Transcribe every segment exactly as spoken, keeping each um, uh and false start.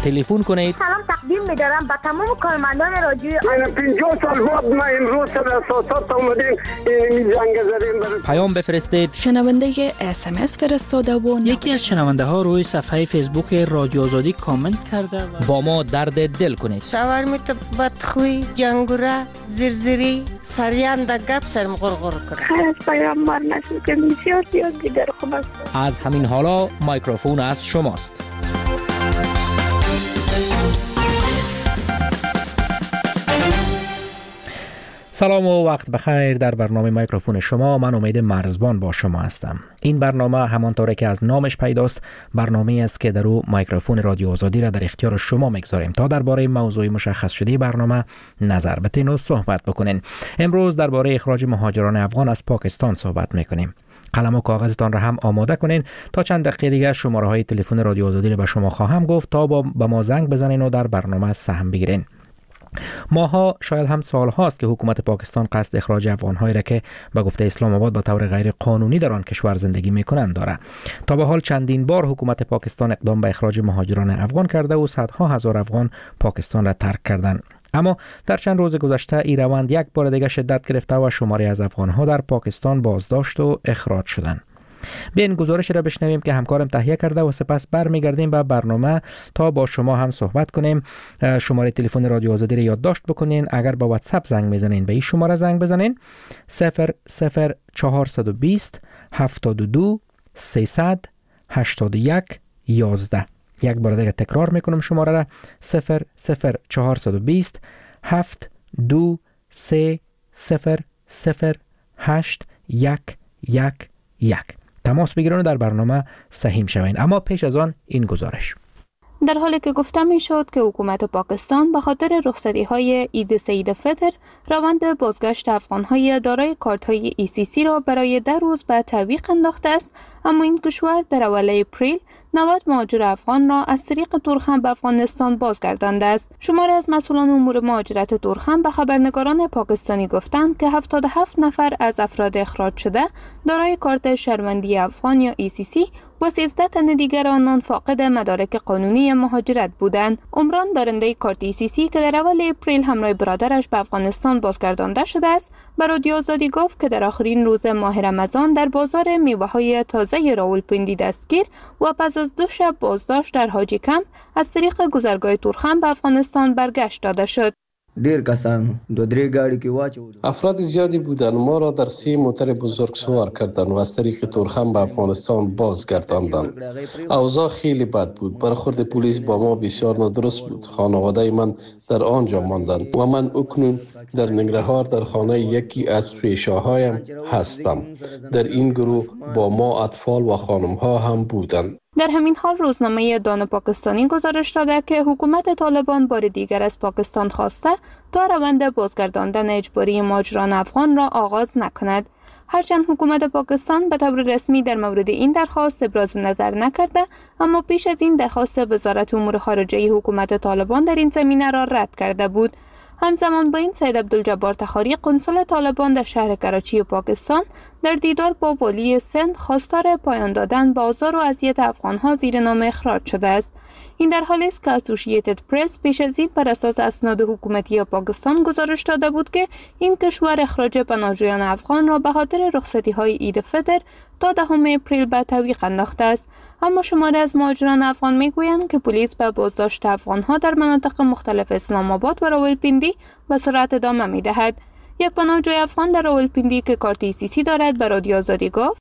تلفن کنید. سلام تقدیم می‌دارم به تمام کارمندان رادیو. من پنجاه سال بعد ما امروز در اساسات اومدیم این جنگ زدیم. پیام بفرستید. شنونده اس ام اس فرستاده و یکی از شنونده ها روی صفحه فیسبوک رادیو آزادی کامنت کرده و با ما درد دل کنید. شاورمیت بدخوی جنگوره زرزری سریان در گپ سرم غرغر کرد. خیلی پیامبر نشون که بسیار زیاد دیگر خوب است. از همین حالا میکروفون از شماست. سلام و وقت بخیر. در برنامه میکروفون شما من امید مرزبان با شما هستم. این برنامه همانطور که از نامش پیداست برنامه است که در او میکروفون رادیو آزادی را در اختیار شما میگذاریم تا درباره موضوع مشخص شده برنامه نظر بدین و صحبت بکنین. امروز درباره اخراج مهاجران افغان از پاکستان صحبت میکنیم. قلم و کاغذتان را هم آماده کنین. تا چند دقیقه دیگر شماره های تلفن رادیو آزادی را به شما خواهم گفت تا با به ما زنگ بزنین و در برنامه سهم بگیرین. ماها شاید هم سال هاست که حکومت پاکستان قصد اخراج افغان‌هایی را که به گفته اسلام آباد به طور غیر قانونی در آن کشور زندگی می‌کنند دارد. تا به حال چندین بار حکومت پاکستان اقدام به اخراج مهاجران افغان کرده و صدها هزار افغان پاکستان را ترک کردند. اما در چند روز گذشته این روند یک بار دیگر شدت گرفته و شماری از افغان‌ها در پاکستان بازداشت و اخراج شدند. بیاین گزارش را بشنویم که همکارم تهیه کرده و سپس برمیگردیم به برنامه تا با شما هم صحبت کنیم. شماره تلفن رادیو آزادی را یادداشت بکنین. اگر با واتساپ زنگ میزنین به این شماره زنگ بزنین صفر صفر چهارصد و بیست هفتاد و دو سیصد هشتاد و یک یازده. یک بار دیگه تکرار میکنم شماره را صفر صفر چهارصد و بیست هفت دو سه صفر صفر هشت یک یک یک. تماس بگیرن و در برنامه سهیم شوین. اما پیش از آن این گزارش. در حالی که گفته می شد که حکومت پاکستان به خاطر رخصتی های عید سعید فطر روند بازگشت افغان های دارای کارت های ای سی سی را برای ده روز به تعویق انداخته است، اما این کشور در اول اپریل نود مهاجر افغان را از طریق تورخم به افغانستان بازگردانده است. شماری از مسئولان امور مهاجرت تورخم به خبرنگاران پاکستانی گفتند که هفتاد و هفت نفر از افراد اخراج شده دارای کارت شهروندی افغان یا ای سی سی و سیزده تن دیگر آنان فاقد مدارک قانونی مهاجرت بودند. عمران دارنده کارت ای سی سی که در اول اپریل همراه برادرش به افغانستان بازگردانده شده است، به رادیو آزادی گفت که در آخرین روز ماه رمضان در بازار میوه‌های تازه راولپنڈی دستگیر و پس از دو شب بازداشت در حاجی کمپ از طریق گذرگاه تورخم به افغانستان برگشت داده شد. ډیر کسان دو درې گاڑی کې واچول. افراد زیادی بودند. ما را در سی موتر بزرگ سوار کردند و از طریق تورخم به افغانستان بازگرداندند. اوضاع خیلی بد بود. برخورد پلیس با ما بسیار نادرست بود. خانواده من در آنجا ماندند و من اکنون در ننگرهار در خانه یکی از پیشاهایم هستم. در این گروه با ما اطفال و خانم‌ها هم بودند. در همین حال روزنامه دان پاکستانی گزارش داده که حکومت طالبان بار دیگر از پاکستان خواسته تا روند بازگرداندن اجباری مهاجران افغان را آغاز نکند. هرچند حکومت پاکستان به طور رسمی در مورد این درخواست ابراز نظر نکرده، اما پیش از این درخواست وزارت امور خارجه حکومت طالبان در این زمینه را رد کرده بود. همزمان با این سید عبدالجبار تخاری قنسل طالبان در شهر کراچی پاکستان در دیدار با والی سند خواستار پایان دادن به آزار و اذیت افغان‌ها زیر نام اخراج شده است. این در حالی است که اسوسییتد پرس پیش از این بر اساس اسناد حکومتی پاکستان گزارش داده بود که این کشور اخراج پناهجویان افغان را به خاطر رخصتی‌های عید فطر تا دهم اپریل به تعویق انداخته است. اما شماری از مهاجران افغان میگویند که پلیس به بازداشت افغان‌ها در مناطق مختلف اسلام آباد و راولپنڈی به سرعت ادامه می‌دهد. یک پناهجوی افغان در راولپنڈی که کارت ای سی سی دارد به رادیو آزادی گفت: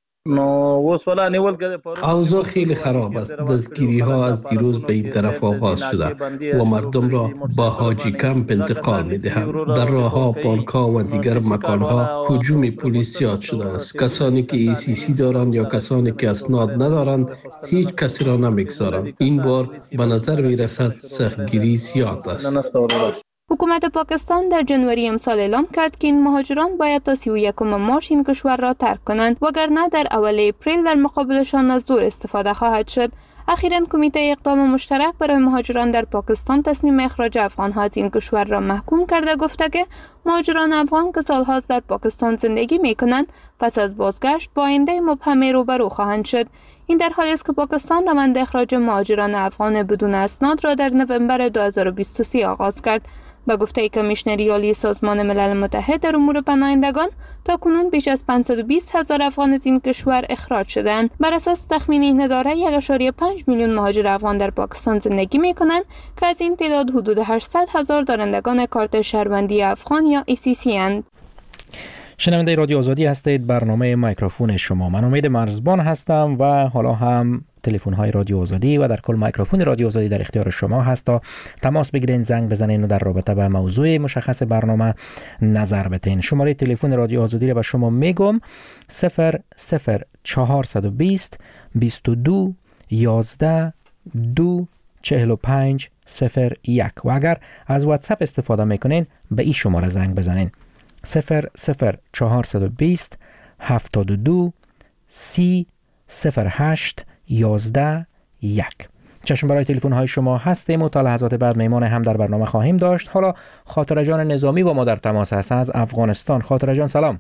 اوضاع خیلی خراب است. دستگیری ها از دیروز به این طرف آغاز شده و مردم را با حاجی کمپ انتقال می دهند. در راه ها، پارک ها و دیگر مکان ها هجوم پلیس زیاد شده است. کسانی که ای سی سی دارند یا کسانی که اسناد ندارند هیچ کسی را نمیگذارند. این بار به نظر می رسد سختگیری زیاد است. حکومت پاکستان در جنوری امسال اعلام کرد که این مهاجران باید تا سی و یکم مارس این کشور را ترک کنند، وگرنه در اول اپریل در مقابلشان از زور استفاده خواهد شد. اخیراً کمیته اقدام مشترک برای مهاجران در پاکستان تصمیم اخراج افغان‌ها از این کشور را محکوم کرده گفته که مهاجران افغان که سال‌هاست در پاکستان زندگی می‌کنند پس از بازگشت با آینده مبهم روبرو خواهند شد. این در حالی است که پاکستان روند اخراج مهاجران افغان بدون اسناد را در نوامبر دو هزار و بیست و سه آغاز کرد. به گفته کمیشنری عالی سازمان ملل متحد در امور پناهندگان، تا کنون بیش از پانصد و بیست هزار افغان از این کشور اخراج شدند. بر اساس تخمین این اداره یک ممیز پنج میلیون مهاجر افغان در پاکستان زندگی می‌کنند که از این تعداد حدود هشتصد هزار دارندگان کارت شهروندی افغان یا ای سی سی اند. شنونده رادیو آزادی هستید. برنامه میکروفون شما، من امید مرزبان هستم و حالا هم تلفن های رادیو آزادی و در کل میکروفون رادیو آزادی در اختیار شما هست تا تماس بگیرین، زنگ بزنین و در رابطه با موضوع مشخص برنامه نظر بدین. شماره تلفن رادیو آزادی را به شما میگم: صفر صفر چهارصد و بیست بیست و دو یازده دو چهل و پنج صفر یک و اگر از واتساپ استفاده میکنین به این شماره زنگ بزنین: صفر صفر چهارصد و بیست هفتاد و دو سی صفر هشت یازده یک. چشم برای تلفن های شما هستیم و تا لحظات بعد میمان هم در برنامه خواهیم داشت. حالا خاطره جان نظامی با ما در تماس هست از افغانستان. خاطره جان سلام.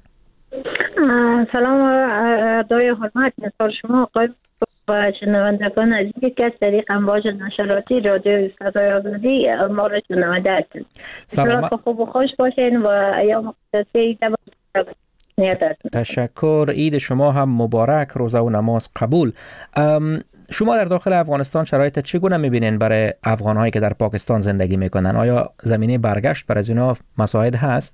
سلام دای حرمت مثال شما آقای و شنوندگان عزیزی که از طریق امواج نشراتی رادیو صدای آزادی ما را شنونده هستند. سلام. خوب و خوش باشین و ایام مقدسه تشکر. عید شما هم مبارک، روزه و نماز قبول. شما در داخل افغانستان شرایط چگونه میبینین برای افغان‌هایی که در پاکستان زندگی میکنن؟ آیا زمینه برگشت برای از اینا مساعد هست؟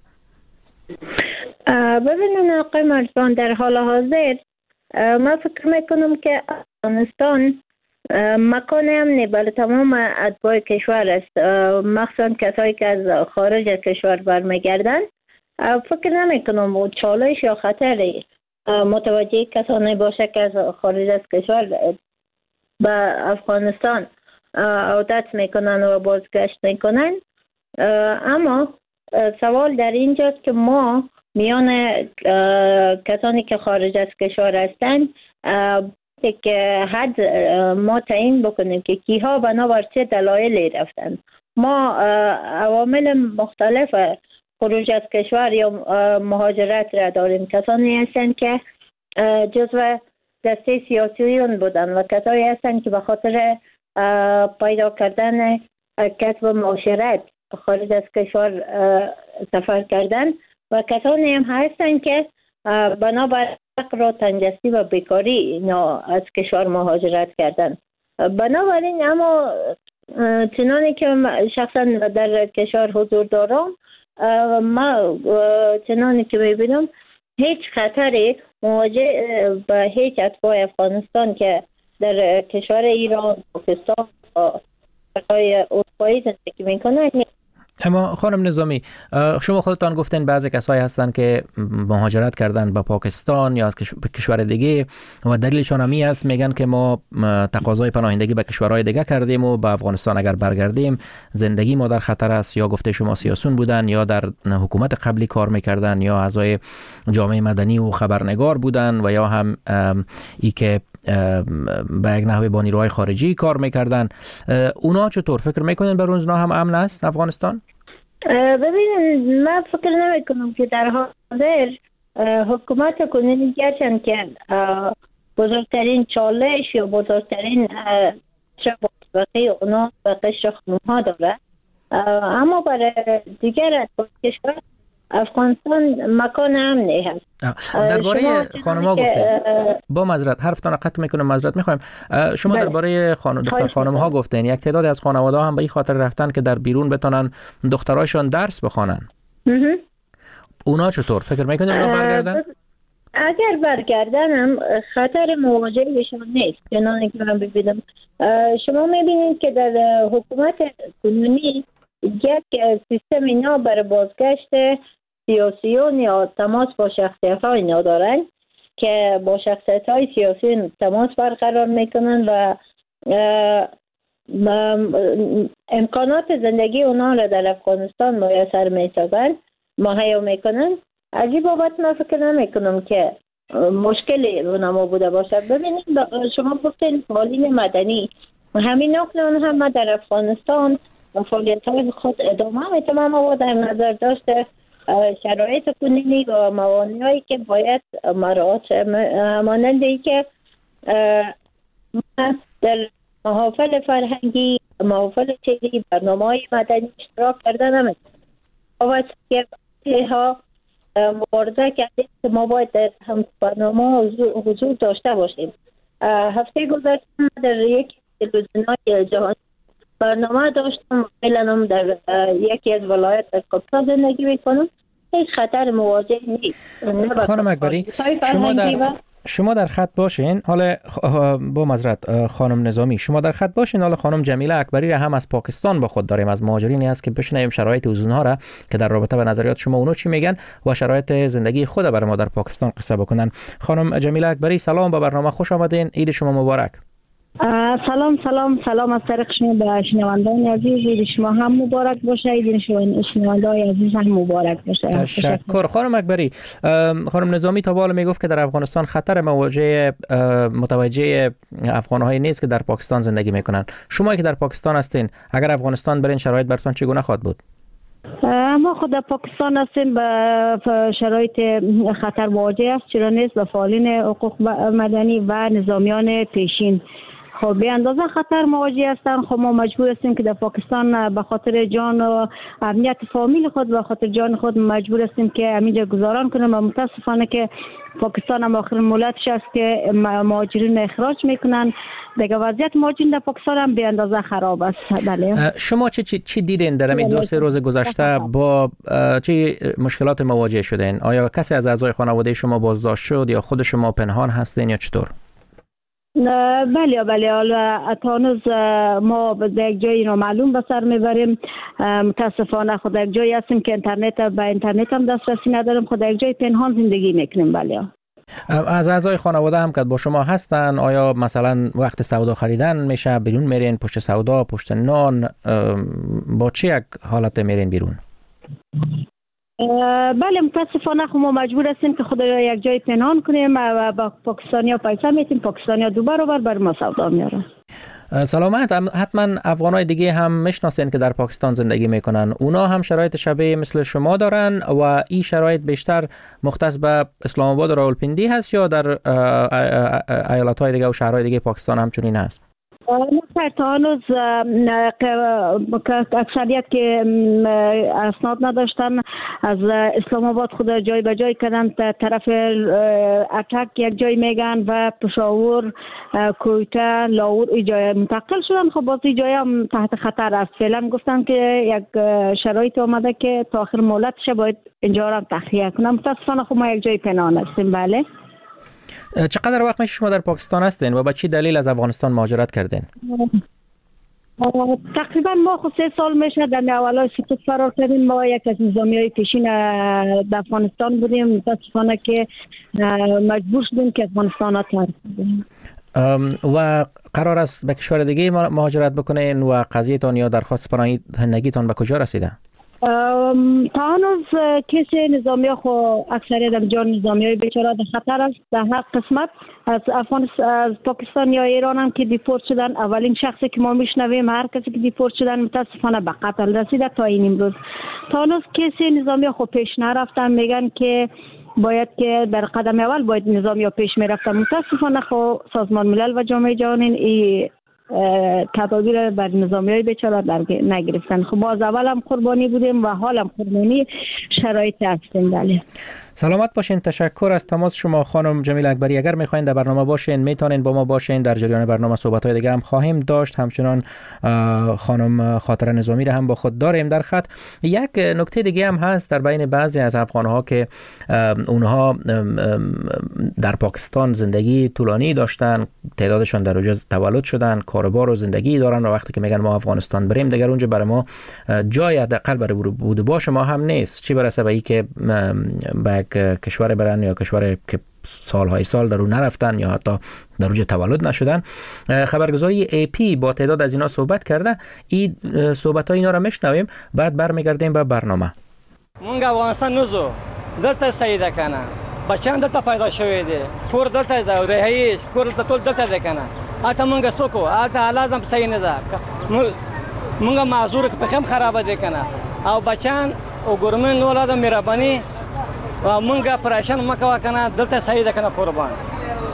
ببینید آقای مرزبان، در حال حاضر من فکر میکنم که افغانستان مکان امنی برای تمام اتباع کشور است، مخصوصا کسایی که از خارج از کشور برمیگردن. فکر نمی کنم و چالش یا خطر متوجه کسانی باشه که از خارج از کشور به افغانستان عودت میکنن و بازگشت میکنن. اما سوال در اینجاست که ما میان کسانی که خارج از کشور هستند که حد ما تعیین بکنیم که کیها بنابر چه دلایلی رفتن. ما عوامل مختلف خروج از کشور یا مهاجرت را داریم. کسانی هستند که جزو دسته سیاسیون بودن و کسانی هستند که به خاطر پیدا کردن کسب معاشرت خارج از کشور سفر کردن و کسانی هم هستند که بنابر فقر و تنگدستی و بیکاری اینا از کشور مهاجرت کردن. بنابراین اما چنانی که شخصا در کشور حضور دارم، ما چنانی که میبینم هیچ خطری مواجه به هیچ اتباع افغانستان که در کشور ایران، پاکستان و برای اروپایی زندگی میکنن. اما خانم نظامی، شما خودتان گفتین بعضی کسایی هستن که مهاجرت کردن به پاکستان یا از کشور دیگه و دلیلشان همی است، میگن که ما تقاضای پناهندگی به کشورهای دیگه کردیم و به افغانستان اگر برگردیم زندگی ما در خطر است. یا گفته شما سیاسون بودن یا در حکومت قبلی کار میکردن یا اعضای جامعه مدنی و خبرنگار بودن و یا هم ای که به یک نحوی با نیروهای خارجی کار میکردن. اونا چطور فکر میکنین بر اونا هم امن است افغانستان؟ ببینید، من فکر نمی کنم که در حاضر حکومت کنونی گرچند که بزرگترین چالش یا بزرگترین شباهی اونا به قشر خانوم‌ها داره، اما برای دیگر اتباع کشور افغانستان مکان امنی هست. درباره خانم‌ها گفتین، با معذرت حرفتان را قطع میکنم، معذرت میخوایم. شما درباره خانم دختر خانم‌ها گفتین یک تعداد از خانواده‌ها هم به این خاطر رفتن که در بیرون بتونن دخترایشان درس بخوانن. اونا چطور فکر میکنید اونا برگردن؟ اگر برگردن هم خطر مواجه بهشون نیست. چنانه که من ببینم شما میبینید که در حکومت کنونی یک سیستم اینا برای بازگشت سیاسیون یا تماس با شخصیت های اینا دارن که با شخصیت های سیاسی تماس برقرار میکنن و امکانات زندگی اونا را در افغانستان میسر میسازن، مهیا میکنن. از این بابت من فکر نمیکنم که مشکلی اونا بوده باشه. ببینید شما گفتین فعالین مدنی، همین نکته هم در افغانستان فعالیت های خود ادامه میتونم و در نظر داشته شرایط کنونی و موانعی که باید مراعات مانند ای که من در محافل فرهنگی، محافل چیزی، برنامه‌های مدنی اشتراک کرده نمی‌کنم. باید که ها مبارزه کردیم که ما باید در هم برنامه حضور داشته باشیم. هفته گذشته در یک تلویزیون‌های جهانی برنامه داشتم. فعلا هم در یکی از ولایت در کاپیتان زندگی میکنم. هیچ خطر مواجه نیست. خانم اکبری، شما در شما در خط باشین. حالا با معذرت خانم نظامی، شما در خط باشین. حالا خانم جمیله اکبری را هم از پاکستان با خود داریم، از مهاجرینی است که بشنویم شرایط اونها را که در رابطه با نظریات شما اونو چی میگن و شرایط زندگی خود برای ما در پاکستان قصه بکنن. خانم جمیله اکبری، سلام، با برنامه خوش آمدین. عید شما مبارک. سلام سلام سلام از طریق شما به شنوندگان عزیز. عید شما هم مبارک باشه. عید شنوندگان عزیز هم مبارک باشه. تشکر. خانم اکبری، خانم نظامی تا بالا میگفت که در افغانستان خطر مواجه متوجه افغان‌های نیست که در پاکستان زندگی میکنن. شما که در پاکستان هستین، اگر افغانستان برین شرایط براتون چگونه خواهد بود؟ ما خود در پاکستان هستیم به شرایط خطر مواجه است، چرا نیست به فعالین حقوق مدنی و نظامیان پیشین. خب به اندازه خطر مواجه هستن. خب ما مجبور هستیم که در پاکستان به خاطر جان و امنیت فامیل خود، به خاطر جان خود مجبور هستیم که همینجا گذاران کنیم و متاسفانه که پاکستان هم آخرین ملتش است که مهاجرین اخراج میکنن. دیگه وضعیت مهاجرین در پاکستان هم به اندازه خراب است. بله. شما چی چی, چی دیدین در این دو سه روز گذشته؟ با چه مشکلات مواجه شدین؟ آیا کسی از اعضای خانواده شما بازداشت شد یا خود شما پنهان هستین یا چطور؟ بله بله حالا تا هنوز ما در یک جایی نامعلوم به سر میبریم. متاسفانه خود یک جایی هستیم که اینترنت به اینترنت هم دسترسی نداریم. خود یک جای پنهان زندگی میکنیم. بله. از اعضای خانواده هم که با شما هستن، آیا مثلا وقت سودا خریدن میشه بیرون میرین، پشت سودا، پشت نان، با چه یک حالت میرین بیرون؟ بله متاسفانه ما مجبور هستیم که خود را یک جای پنهان کنیم و با پاکستانیا پیسه میتیم. پاکستانیا دو برابر بر ما سودا میارن. سلامت. حتما افغانای دیگه هم میشناسین که در پاکستان زندگی میکنن. اونا هم شرایط شبیه مثل شما دارن و این شرایط بیشتر مختص به اسلام آباد و راولپیندی هست یا در ایالت‌های دیگه و شهرهای دیگه پاکستان هم چنین هست؟ نه تا هنوز اکثریت که اسناد نداشتن از اسلام آباد خود جای به جای کردن طرف اتک یک جای میگن و پشاور، کویته، لاور ای جای منتقل شدن. خب باز ای جای هم تحت خطر است. فعلا گفتن که یک شرایط آمده که تا آخر مهلتش باید اینجا را تخلیه کنن. متاسفانه خب ما یک جای پنهان هستیم. بله. چقدر وقت میشه شما در پاکستان هستین و با چی دلیل از افغانستان مهاجرت کردین؟ تقریبا ما خود سه سال میشه در اولای سقوط فرار کردیم. ما یک از نظامیای پیشین در افغانستان بودیم. متاسفانه که مجبور شدیم که افغانستان را ترک کنیم. و قرار است به کشور دیگه مهاجرت بکنین و قضیه‌تان یا درخواست پناهندگیتان به کجا رسیده؟ تا هنوز کیس نظامی ها خو اکثریت از جان نظامی های بیچاره در خطر است. در هر قسمت از افغانستان، از پاکستان یا ایران هم که دیپورت شدن، اولین شخصی که ما میشنویم هر کسی که دیپورت شدن متاسفانه به قتل رسیده تا این امروز. تا هنوز کیس نظامی ها خو پیش نرفتن. میگن که باید که در قدم اول باید نظامی ها پیش میرفتن. متاسفانه خو سازمان ملل و جامعه جهانی این تدابیر بر نظامی های بیچاره در نگرفتن. خب باز اول هم قربانی بودیم و حال هم قربانی شرایط هستیم. بله. سلامت باشین. تشکر از تماس شما خانم جمیله اکبری. اگر میخواین در برنامه باشین میتونین با ما باشین. در جریان برنامه صحبت های دیگه هم خواهیم داشت. همچنان خانم خاطره نظامی را هم با خود داریم در خط. یک نکته دیگه هم هست در بین بعضی از افغان ها که اونها در پاکستان زندگی طولانی داشتن، تعدادشان در اونجا تولد شدن، کاروبار و زندگی دارن و وقتی که میگن ما افغانستان بریم دیگر اونجا برای ما جای حداقل برای بود باش ما هم نیست، چی برسه به این که به کشور برن یا کشور که سالهای سال در اون نرفتن یا حتی در اونجا تولد نشدن. خبرگزاری ای پی با تعداد از اینا صحبت کرده. این صحبت های اینا را میشنویم بعد برمیگردیم به برنامه. مونږ افغانستان نوزو دلته سیده کنه بچان دلته پیدا شوی دي کور دلته د رهایی کور دلته ټول دلته ده کنه اته مونږ سوکو اته حالات هم صحیح نه ده مونږ معذور په خم خراب دي کنه او بچان او ګورمن اولاد مهرباني مونږ پریشان مکو کنه دلته صحیح ده کنه قربان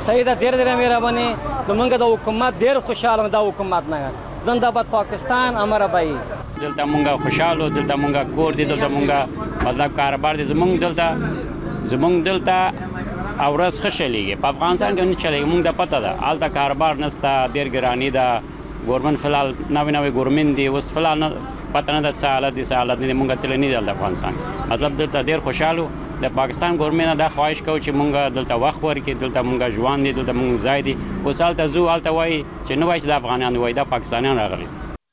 سیدا ډیر ډیر مهرباني زمونږ د حکومت ډیر خوشاله د حکومت نه زنده باد پاکستان امر ابای دلته مونږه خوشاله دلته مونږه کور دي دلته مونږه مطلب کاروبار دي زمونږ دلته زمونږ دلته اورس خشلېږي په افغانستان کې نه چلېږي مونږ د پته ده الته کاروبار نسته ډیر ګرانی ده ګورمن فلال نوې نوې ګورمن دي اوس فلال نه پته نه ده سالت دي سالت نه مونږ تل نه د افغانستان مطلب دلته ډیر خوشاله د پاکستان ګورمن دا خواهش کوي چې مونږ دلته وخت ورکړي دلته مونږ ژوند دي دلته مونږ ځای دي اوس الته زو الته وای چې نه وای چې د افغانان وای د پاکستانیان راغلي.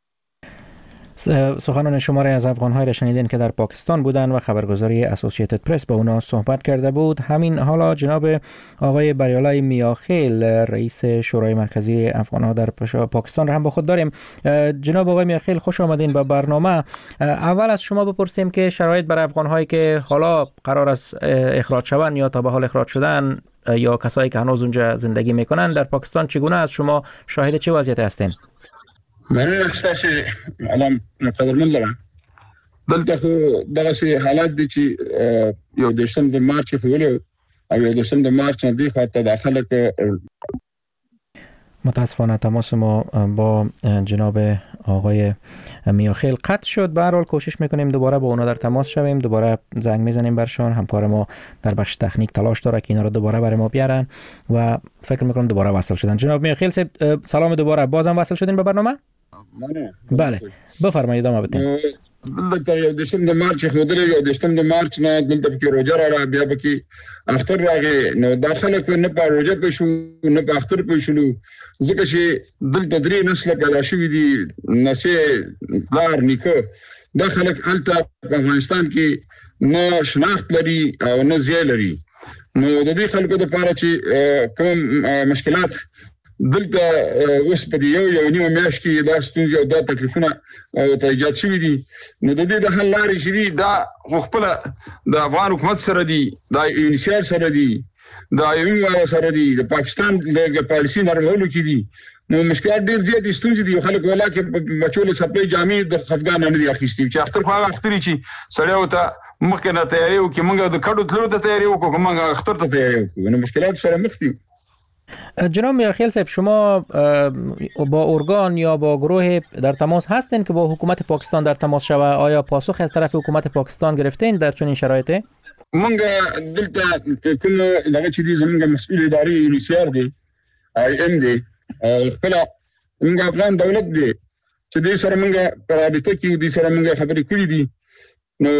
سخنان شما را از افغان‌های را شنیدین که در پاکستان بودند و خبرگزاری اسوسییتد پرس با اونا صحبت کرده بود. همین حالا جناب آقای بریالای میاخیل رئیس شورای مرکزی افغان‌ها در پاکستان را هم با خود داریم. جناب آقای میاخیل خوش آمدین به برنامه. اول از شما بپرسیم که شرایط برای افغان‌هایی که حالا قرار است اخراج شوند یا تا به حال اخراج شدن یا کسایی که هنوز اونجا زندگی میکنن در پاکستان چگونه است؟ شما شاهد چه وضعیتی هستین؟ من احساسي علم قدرمن لرم دلته خو دغه سي حالات دي چې یو دشم د مارچ په ویلو او یو دشم د مارچ نه دی خاطر داخله که متاسفانه تماس ما با جناب آقای میاخیل قطع شد. به هر حال کوشش میکنیم دوباره با اونا در تماس شویم، دوباره زنگ میزنیم برشان. همکار ما در بخش تکنیک تلاش داره که اینا رو دوباره برای ما بیارن و فکر میکنم دوباره وصل شدن. جناب میاخیل صاحب سلام، دوباره بازم وصل شدین به برنامه؟ بله بفرمایید ادامه بدین. دلته یو دشم د مارچ خو درې یو دشم د مارچ نه دلته کې روزه را بیا به کې اختر راغی نو داخله کو نه په روزه په شو نه په اختر په شلو ځکه چې دلته درې نسل پیدا شوی دي نسه لار نیکه داخله الته په افغانستان کې نه شناخت لري او نه زیه لري نو د دې خلکو لپاره چې کوم مشکلات دلته اوس په یو یو نیو میاشت کې دا ستونزې او دا تکلیفونه ته ایجاد شوي دي نو د دې د حل لارې چې دي دا خپل د افغان حکومت سره دي دا انشاء سره دي دا یو سره دي د پاکستان د پالیسي نرمولو کې دي نو مشکلات ډېر زیات دي ستونزې دي خلک ولا کې بچول سپلای جامع د افغان نه دي اخیستي چې اختر خو اختري چې سړی وته مخکې نه تیاری وکړي موږ د کډو تلو ته تیاری وکړو موږ اختر ته تیاری وکړو نو مشکلات سره مخ دي. جناب میاخیل صاحب شما با ارگان یا با گروه در تماس هستین که با حکومت پاکستان در تماس شوه؟ آیا پاسخ از طرف حکومت پاکستان گرفتین در چنین شرایطی؟ مونږ دلته کوم دغه چې دي زموږ مسؤل اداري یونیسیار دی آی ام دی خپل موږ افغان دولت دی چې دې سره موږ په رابطه کې دې سره موږ خبرې کړې دي نو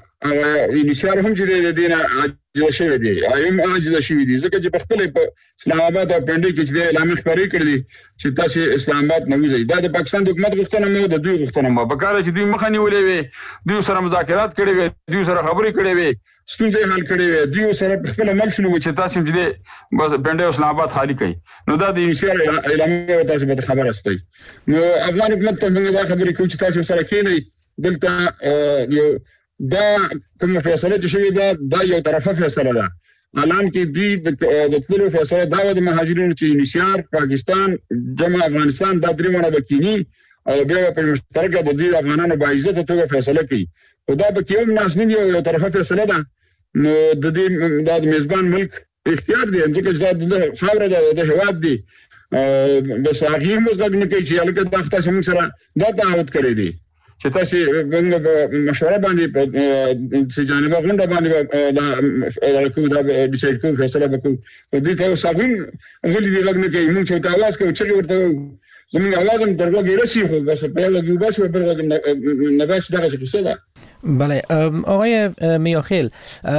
یونیسیار هم چې د دې نه عاجز شوی دی ایم عاجز شوی دی ځکه چې په خپل په اسلام آباد او پنډي کې چې د اعلان خبرې کړې چې تاسو اسلام آباد نه وځي دا د پاکستان د حکومت غوښتنه مو د دوی غوښتنه مو په کار چې دوی مخه نیولې وي دوی سره مذاکرات کړې وي دوی سره خبرې کړې وي ستونزې حل کړې وي دوی سره خپل عمل شنو چې تاسو چې بس پنډي او اسلام آباد خالی کړي نو دا د یونیسیار اعلان تاسو به خبر استئ نو افغان حکومت ته موږ دا خبرې کوو چې تاسو سره کېنئ دلته یو دا کوم فیصله چې شوې ده دا یو طرفه فیصله ده اعلان کې دوی د تللو فیصله دا د مهاجرینو چې یونیسیار پاکستان جمع افغانستان دا درې مونه بکینی او بیا په مشترکه د دې افغانانو با عزت توګه فیصله کوي او دا به کوم ناس نه دی یو طرفه فیصله ده نو د دې د میزبان ملک اختیار دی چې دا د خاور د هواد دی بس هغه موږ نه کوي چې الګا د وخت سره سره دا تعهد کړی دی چې تاسو موږ مشوره باندې په جانبه غونډه باندې دا کوم دا ډیسایډ کوم فیصله وکړو په دې ته ساغون غلي دی لګنه کوي موږ چې تاسو کوم چې ورته زموږ اواز هم درګه رسي خو بس په لګي بس په نه بس دغه څه ده. بله آقای میاخیل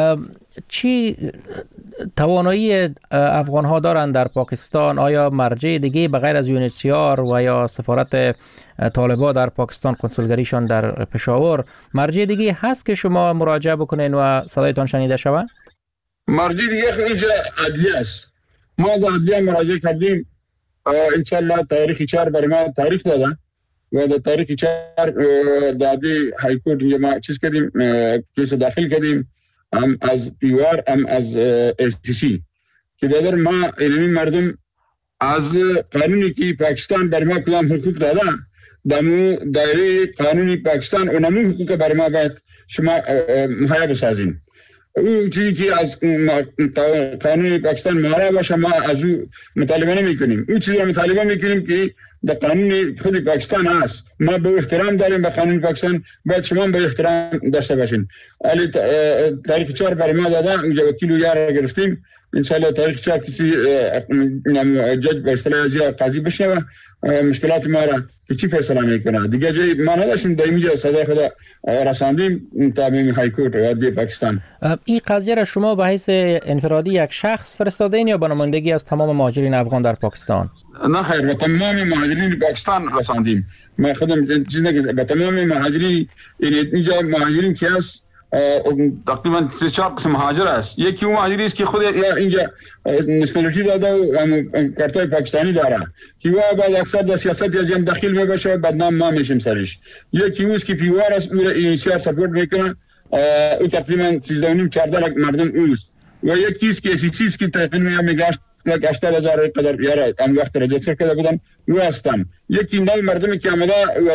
چی توانایی افغان ها دارند در پاکستان؟ آیا مرجع دیگه بغیر از یونیسیار و یا سفارت طالبان در پاکستان کنسولگریشان در پشاور مرجع دیگه هست که شما مراجعه بکنین و صدایتان شنیده شود؟ مرجع دیگه اینجا عدلیه است. ما در عدلیه مراجعه کردیم انشالله تاریخ چهار برای ما تاریخ دادن و در تاریخ چهار دادی های کورت ما چیز کردیم کیس داخل کردیم هم از پیوار هم از اس تی سی که بدر ما اینمی مردم از قانونی که پاکستان بر ما کدام حقوق داده دمو دایره قانونی پاکستان اونمو حقوق بر ما باید شما مهیا بسازین او چیزی که از قانون پاکستان مانع باشه ما از او مطالبه نمی کنیم. او چیزی را مطالبه می کنیم که در قانون خود پاکستان هست. ما به احترام داریم به قانون پاکستان، باید شما به احترام داشته باشین. علی تاریخ چهار برای ما داده، اونجا وکیل و یار گرفتیم. انشالله تاریخ چهار کسی جج به اصطلاح از قاضی بشنوه مشکلات ما را که چی فیصله میکنه. دیگه جای ما نداشتیم، در اینجا صدای خدا رساندیم تابع های کورت عادی پاکستان. این قضیه را شما به حیث انفرادی یک شخص فرستادین یا به نمایندگی از تمام مهاجرین افغان در پاکستان؟ نه خیر، به تمام مهاجرین پاکستان رساندیم. ما خودم چیز نگه به تمام مهاجرین، یعنی اینجا مهاجرین که هست تقریبا سه چهار قسم مهاجر است. یکی اون مهاجری است که خود یا اینجا نشنالیتی داده و کارتای پاکستانی داره که وا بعد اکثر در سیاست از جان داخل می بشه، بدنام ما میشیم سرش. یکی اوست که پیوار است، او این سیاست سپورت میکنه، او تقریبا سیزده و نیم چهارده لک مردم اوست. و یکی است که اسی است که تقریبا میگشت لک هشتاد هزار قدر یاره اون وقت رجستر کرده بودن او هستن. یکی نو مردمی که آمده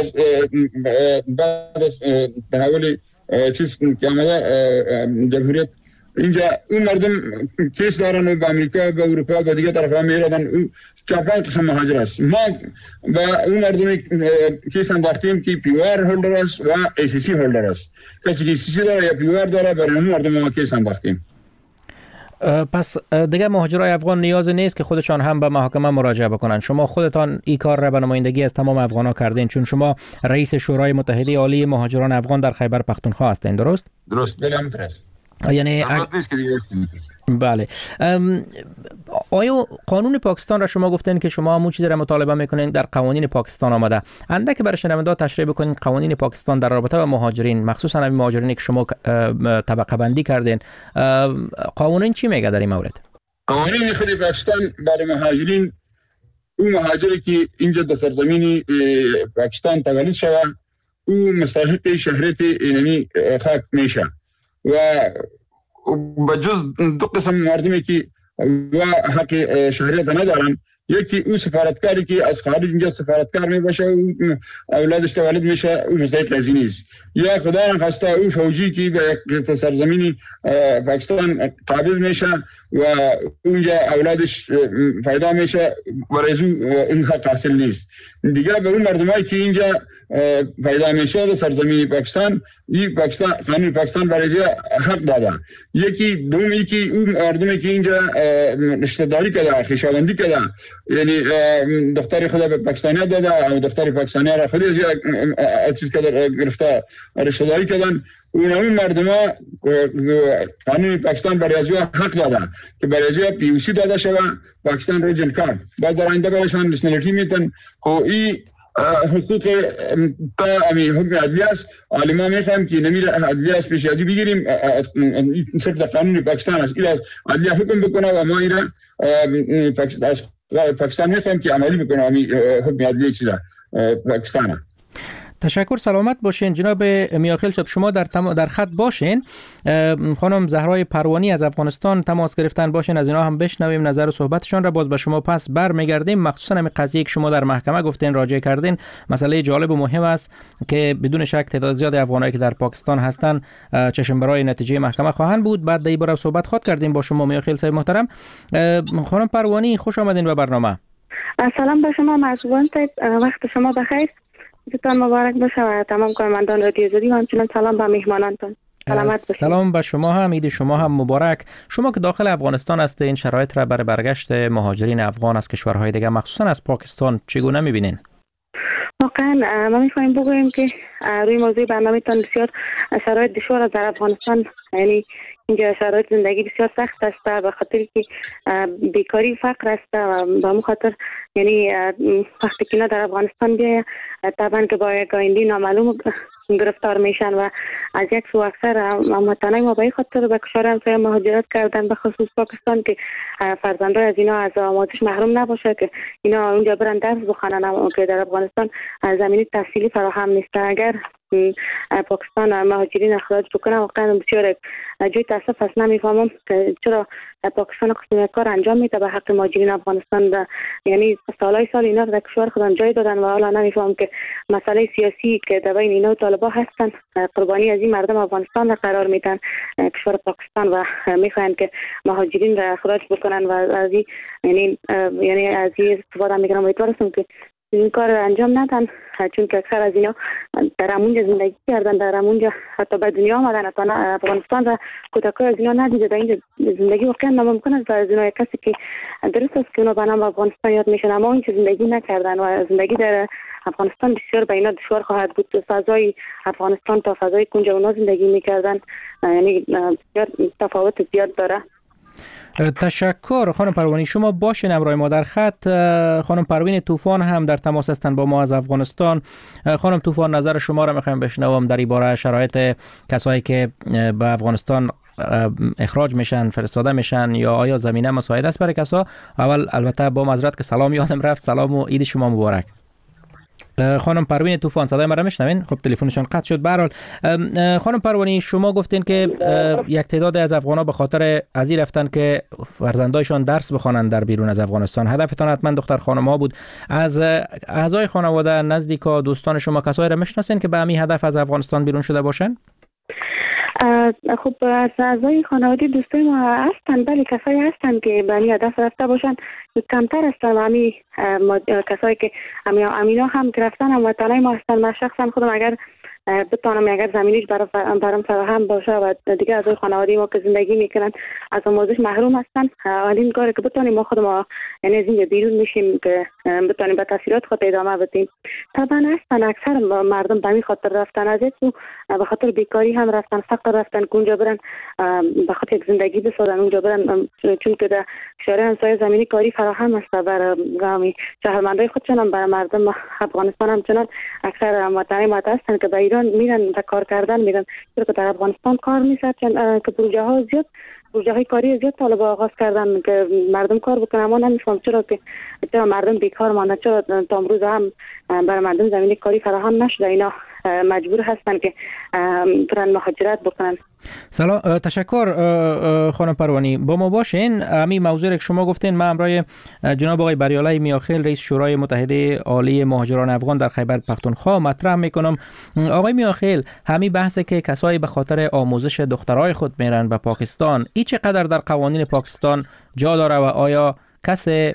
بعد از تحول چیز که آمده جمهوریت اینجا اون مردم کیس دارن و به امریکا به اروپا به دیگه طرف ها میردن. چهار پنج قسم مهاجر است. ما به اون مردم کیس انداختیم که پیوار هولدر است و ای سی سی هولدر است. کسی که ای سی سی داره یا پیوار داره برای اون مردم ما کیس انداختیم. پس دیگه مهاجرای افغان نیاز نیست که خودشان هم به محاکمه مراجعه بکنن. شما خودتان این کار را به نمایندگی از تمام افغان‌ها کردین، چون شما رئیس شورای متحده عالی مهاجران افغان در خیبر پختونخوا هستین، درست؟ درست، بله همینطوره. یعنی اگ... بله. آیا قانون پاکستان را شما گفتین که شما همون چیزی را مطالبه میکنین در قوانین پاکستان آمده؟ اندک برای شنونده تشریح بکنین قوانین پاکستان در رابطه با مهاجرین، مخصوصا همین مهاجرینی که شما طبقه بندی کردین، قوانین چی میگه در این مورد؟ قوانین خود پاکستان برای مهاجرین، اون مهاجری که اینجا در سرزمین پاکستان تولد شده او مستحق شهریت اینمی خاک میشه و بجز دو قسم مردمی که و حق شهریت ندارن. یکی او سفارتکاری که از خارج اینجا سفارتکار می باشه و اولادش تولد میشه او مستحق از این است، یا خدا نخواسته او فوجی که به سرزمین پاکستان قابض میشه و اونجا اولادش پیدا میشه برای این حق حاصل نیست. دیگه به اون مردمایی که اینجا پیدا میشه در سرزمین پاکستان، این پاکستان قانون پاکستان برای حق داده. یکی دومی که اون مردمی که اینجا رشته داری کرده، خویشاوندی کرده، یعنی دختری خدا به پاکستانی داده و دختری پاکستانی را خود از چیز کرده گرفته رشته داری کردن، اون اون مردما قانون پاکستان برای از حق داده که برای از پی او سی داده شده، پاکستان ریجن کارت، بعد در آینده برایشان نشنالیتی میتن. خب این حقوق تا امی حکم عدلیه است. عالما میفهم که نمیر عدلیه است پیش ازی بگیریم، صرف در قانون پاکستان است این عدلیه حکم بکنه و ما ایره پاکستان میفهم که عملی بکنه امی حکم عدلیه چیزا پاکستانه. تشکر، سلامت باشین جناب میاخیل صاحب. شما در تم... در خط باشین. خانم زهرای پروانی از افغانستان تماس گرفتن، باشین از اینا هم بشنویم نظر و صحبتشان را. باز به شما پس برمیگردیم. مخصوصا همین قضیه که شما در محکمه گفتین راجع کردین مسئله جالب و مهم است که بدون شک تعداد زیاد افغانایی که در پاکستان هستن چشم برای نتیجه محکمه خواهند بود. بعد در باره صحبت خود کردیم با شما میاخیل صاحب محترم. خانم پروانی خوش آمدین به برنامه. سلام به شما مرزبان صاحب، وقت شما بخیر، روزتان مبارک باشه و تمام کارمندان رادیو آزادی و همچنین سلام به مهمانانتان. سلامت باشید. سلام به شما هم، عید شما هم مبارک. شما که داخل افغانستان هستین، شرایط را برای برگشت مهاجرین افغان از کشورهای دیگه مخصوصا از پاکستان چگونه می‌بینین؟ واقعا ما می‌خوایم بگوییم که روی موضوع برنامه‌تان بسیار شرایط دشوار است در افغانستان. یعنی اینجا شرایط زندگی بسیار سخت است به خاطر که بیکاری و فقر است و به همون خاطر یعنی وقتی که در افغانستان بیاید طبعا که با یک آینده نامعلوم گرفتار میشن و از یک سو اکثر هموطنان ما به این خاطر به کشور همسایه مهاجرت کردن، به خصوص پاکستان، که فرزندان از اینا از آموزش محروم نباشه، که اینا اونجا برن درس بخونن که در افغانستان زمینه تحصیلی فراهم نیست. اگر پاکستان مهاجرین اخراج بکنه. واقعا بسیار جای تاسف است. نمیفهمم که چرا پاکستان قسم کار انجام میده به حق مهاجرین افغانستان ده. یعنی سالهای سال اینا در کشور خودم جای دادن و حالا نمیفهم که مسئله سیاسی که در بین اینا و طالبان هستن قربانی از این مردم افغانستان را قرار میدن کشور پاکستان و میخواین که مهاجرین را اخراج بکنن و از این یعنی یعنی از این استفاده میکنن. امیدوارم که این کار انجام ندن، چون که اکثر از اینا در همونجا زندگی کردن، در همونجا حتی به دنیا آمدن، حتی افغانستان را کودکای از اینا ندیده. در اینجا زندگی واقعا ناممکن است. از اینا کسی که درست است که اونا به نام افغانستان یاد میشن اما اینجا زندگی نکردن و زندگی در افغانستان بسیار به اینا دشوار خواهد بود. فضای افغانستان تا فضای کنج اونا زندگی میکردن یعنی بسیار تفاوت زیاد داره. تشکر خانم پروانی. شما باشین همراه ما در خط. خانم پروین طوفان هم در تماس هستند با ما از افغانستان. خانم طوفان، نظر شما را میخوایم بشنوم در این باره شرایط کسایی که به افغانستان اخراج میشن، فرستاده میشن، یا آیا زمینه مساعد است برای کسا؟ اول البته با معذرت که سلام یادم رفت، سلام و عید شما مبارک. خانم پروین طوفان صدای ما را میشنوین؟ خب تلفنشون قطع شد. به هر حال خانم پروانی، شما گفتین که یک تعداد از افغانا به خاطر از این رفتن که فرزندایشان درس بخوانند در بیرون از افغانستان. هدفتان حتما دختر خانم‌ها بود. از اعضای خانواده، نزدیکا، دوستان شما کسایی را میشناسین که به همین هدف از افغانستان بیرون شده باشن؟ خب از اعضای خانواده دوستای ما هستن، بله کسایی هستن که به این هدف رفته باشن، کمتر هستن و همی کسایی که امینا هم گرفتن هم وطنای ما هستن. من شخصا خودم اگر بتونم اگر زمینیش برام برام فراهم باشه و دیگه از خانواده ما که زندگی میکنن از آموزش محروم هستن، این کاری که بتونیم ما خودمون یعنی از اینجا بیرون میشیم که بتونیم به تحصیلات خود ادامه بدیم. طبعا هستن اکثر مردم به این خاطر رفتن، از این به خاطر بیکاری هم رفتن، فقر رفتن که اونجا برن به خاطر یک زندگی بسازن اونجا برن، چون که در شهر همسایه زمینی کاری فراهم است برای شهروندای خودشون هم برای مردم افغانستان هم. چنان اکثر وطنای ما هستن که به ایران میرن و کار کردن میرن، چون که در افغانستان کار نیست که پروژه ها زیاد پروژه های کاری زیاد طالبان آغاز کردن که مردم کار بکنن. اما نمیفهم چرا که چرا مردم بیکار ماندن، چرا تا امروز هم برای مردم زمینه کاری فراهم نشده. اینا مجبور هستن که برن مهاجرت بکنن. سلام، تشکر خانم پروانی. با ما باشین. همین موضوع که شما گفتین ما همراه جناب آقای بریالای میاخیل رئیس شورای متحده عالی مهاجران افغان در خیبر پختونخوا مطرح میکنم. آقای میاخیل، همین بحثه که کسایی به خاطر آموزش دخترای خود میرن به پاکستان، این چقدر در قوانین پاکستان جا داره و آیا کسی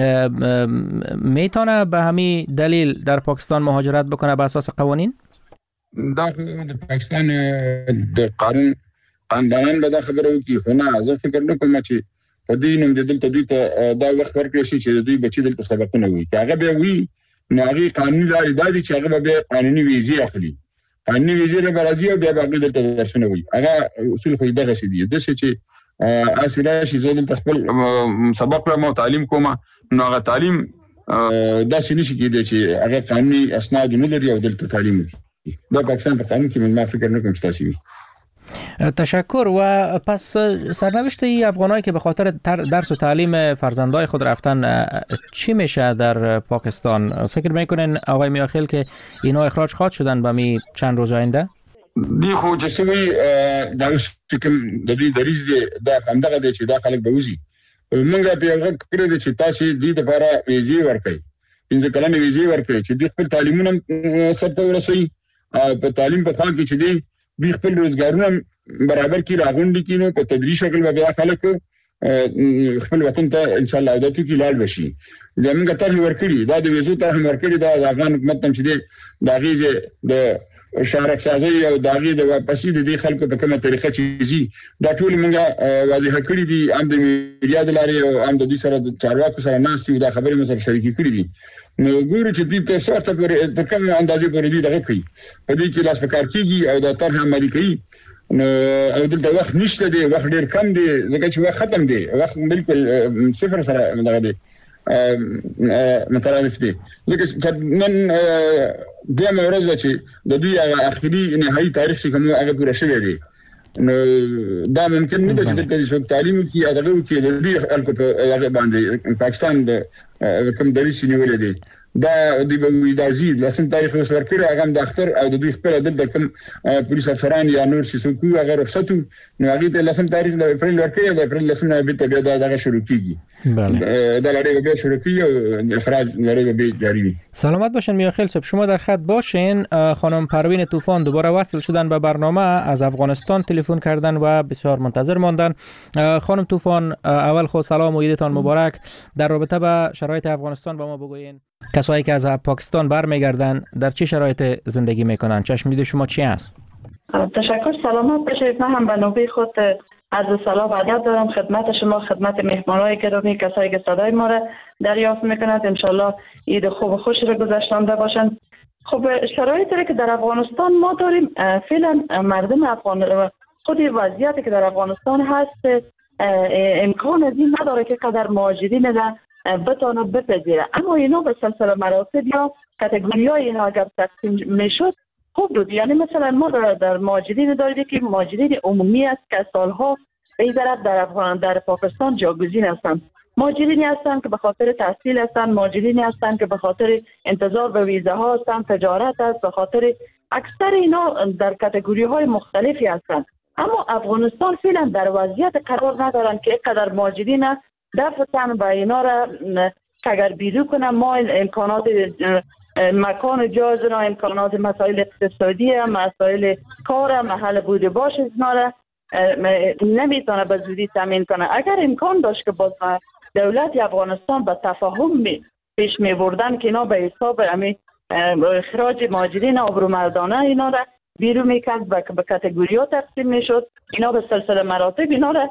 میتونه به همین دلیل در پاکستان مهاجرت بکنه به اساس قوانین؟ داخل پاکستان د قانون قاندانان به دا خبره وکړي، خو نه زه فکر نه کوم چې په دې نوم د دلته دوی ته دا وخت ورکړی شي چې د دوی بچي دلته سبقونه وي. که هغه بیا وي نو هغې قانوني لارې دا دي چې هغه به بیا قانوني ویزې اخلي، قانوني ویزې نه به راځي او بیا به هغوی دلته درسونه وي. هغه اصول خو یې دغسې دي، داسې چې هسې راشي زه دلته خپل سبق وایم او تعلیم کوم، نو هغه تعلیم داسې نشي کېدی چې هغه قانوني اسناد ونه لري او دلته تعلیم وکړي. دا پاکستان په قانون کې من فکر نه کوم چې تاسو وي. تشکر. و پس سرنوشت ای افغانایی که به خاطر درس و تعلیم فرزندای خود رفتن چی میشه در پاکستان؟ فکر میکنین آقای میاخیل که اینا اخراج خواهد شدن به می چند روز آینده؟ دی خو چې سوي دا چې کوم د دې دریز دی دا همدغه دی چې دا خلک به وځي. موږ په یو وخت کړی دی چې تاسو دې لپاره ویزې ورکړئ، پنځه کلنې ویزې ورکړئ چې دوی خپل تعلیمونه سرته ورسوي، په تعلیم په خوا کې چې دی دوی خپل روزګارونه برابر کړي، راغونډي کړي، نو په تدریج شکل به بیا خلک خپل وطن ته ان شاء الله عودت کی لاړ بشي. زمونږ طرح ورکړي دا د ویزو طرح ورکړي دا د افغان حکومت هم چې دی دا غیزه د شارک سازي او دا غي د واپسې د دې خلکو په کومه طریقه چې زی دا ټول موږ واضح کړی دي، هم د میډیا د لارې او هم د دوی سره د چارواکو سره ناستي دا خبرې مو سره شریکې کړې دي. نو ګورو چې دوی په سرته پر تر کومه اندازې پورې دوی دغه کوي په دې کې لاس پکار کیږي او دا طرح عملي کوي. نو او دلته وخت نشته دی، وخت ډیر کم دی، ځکه چې وخت ختم دی، وخت بالکل صفر سره دغه دی مترادف دی. ځکه چې نن دویمه ورځ ده چې د دوی هغه اخري نهایي تاریخ چې کوم هغه پوره شوی دی. نو دا ممکن نه ده چې دلته څوک تعلیم وکړي هغه وکړي د دې خلکو په هغه باندې پاکستان د کوم دریځ نیولې دی. دا د ویدازي لسم تاریخ اوس ورکړي هغه د اختر او د دوی خپل دلته کوم پولیس افسران یا نور چې څوک هغه رخصتو نو هغه د لسم تاریخ د اپریل ورکړي د اپریل لسم نه به بیا دغه شروع کیږي بله د لړۍ به شروع کیږي اخراج لړۍ به جاری وي. سلامت باشین میاخیل صاحب، شما در خط باشین. خانم پروین طوفان دوباره وصل شدن به برنامه، از افغانستان تلفن کردن و بسیار منتظر ماندن. خانم طوفان اول خود سلام و عیدتان مبارک. در رابطه با شرایط افغانستان با ما بگوین. کسایی که از پاکستان برمیگردن در چه شرایط زندگی میکنن؟ چشم دید شما چی است؟ تشکر، سلامت باشید. من هم به نوبه خود عرض سلام و ادب دارم خدمت شما، خدمت مهمانای گرامی، کسایی که صدای ما را دریافت میکنند. انشالله عید خوب و خوش را گذشتانده باشند. خب شرایطی که در افغانستان ما داریم، فعلا مردم افغان خود وضعیتی که در افغانستان هست امکان از این نداره که قدر مهاجرین را بتونه بپذیره، اما اینا به سلسله مراتب یا کاتگوری های اینا اگر تقسیم میشد خوب بود. یعنی مثلا ما در مهاجرین داریم که مهاجرین عمومی است که سالها به طرف در افغان در پاکستان جاگزین هستند، مهاجرینی هستند که به خاطر تحصیل هستند، مهاجرینی هستند که به خاطر انتظار به ویزه ها هستند، تجارت است، به خاطر اکثر اینا در کاتگوری های مختلفی هستند. اما افغانستان فعلا در وضعیت قرار ندارند که اینقدر مهاجرین دفتن و اینا را اگر بیرون کنن. ما امکانات مکان جایز را، امکانات مسائل اقتصادی، مسائل کار، محل بوده باش اینا را نمیتونه به زودی تامین کنه. اگر امکان داشت که باز دولت افغانستان به تفاهم پیش می بردن که اینا به حساب امی اخراج مهاجرین آبرومردانه اینا را بیرون میکرد و به کاتگوری ها تقسیم میشد، اینا به سلسله مراتب اینا را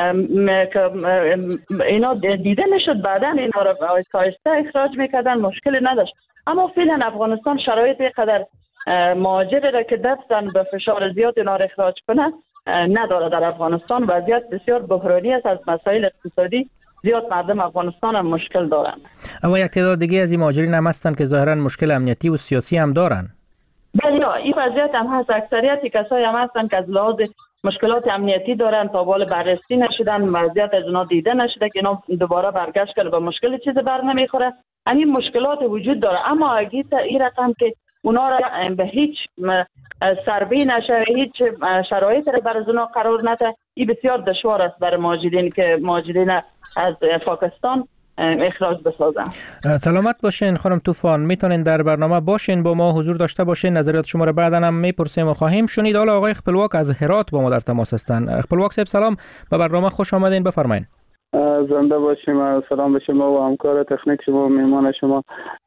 اینا دیده میشد، بعدا اینا را آهسته آهسته اخراج میکردن، مشکلی نداشت. اما فعلا افغانستان شرایط قدر مهاجر را که دستن به فشار زیاد اینا را اخراج کنه نداره. در افغانستان وضعیت بسیار بحرانی است، از مسائل اقتصادی زیاد مردم افغانستان هم مشکل دارن. اما یک تعداد دیگه از این مهاجرین هم هستن که ظاهرا مشکل امنیتی و سیاسی هم دارن. بله، این وضعیت هم هست. اکثریت کسایی هم هستن که از لحاظ مشکلات امنیتی دارن، تا بال بررسی نشدن، وضعیت از اونا دیده نشده که اینا دوباره برگشت کنه به مشکل چیز بر نمیخوره. همین مشکلات وجود داره، اما اگه این رقم که اونا را به هیچ سربی نشه، هیچ شرایط را بر اونا قرار نده، این بسیار دشوار است برای مهاجرین که مهاجرین از پاکستان اخراج بسازن. سلامت باشین خانم طوفان، میتونین در برنامه باشین، با ما حضور داشته باشین، نظریات شما رو بعدا هم میپرسیم و خواهیم شنید. حالا آقای خپلواک از هرات با ما در تماس هستن. خپلواک صاحب سلام، به برنامه خوش آمدین، بفرمایید. زنده باشیم. سلام به شما و همکار تکنیک شما و میهمان شما.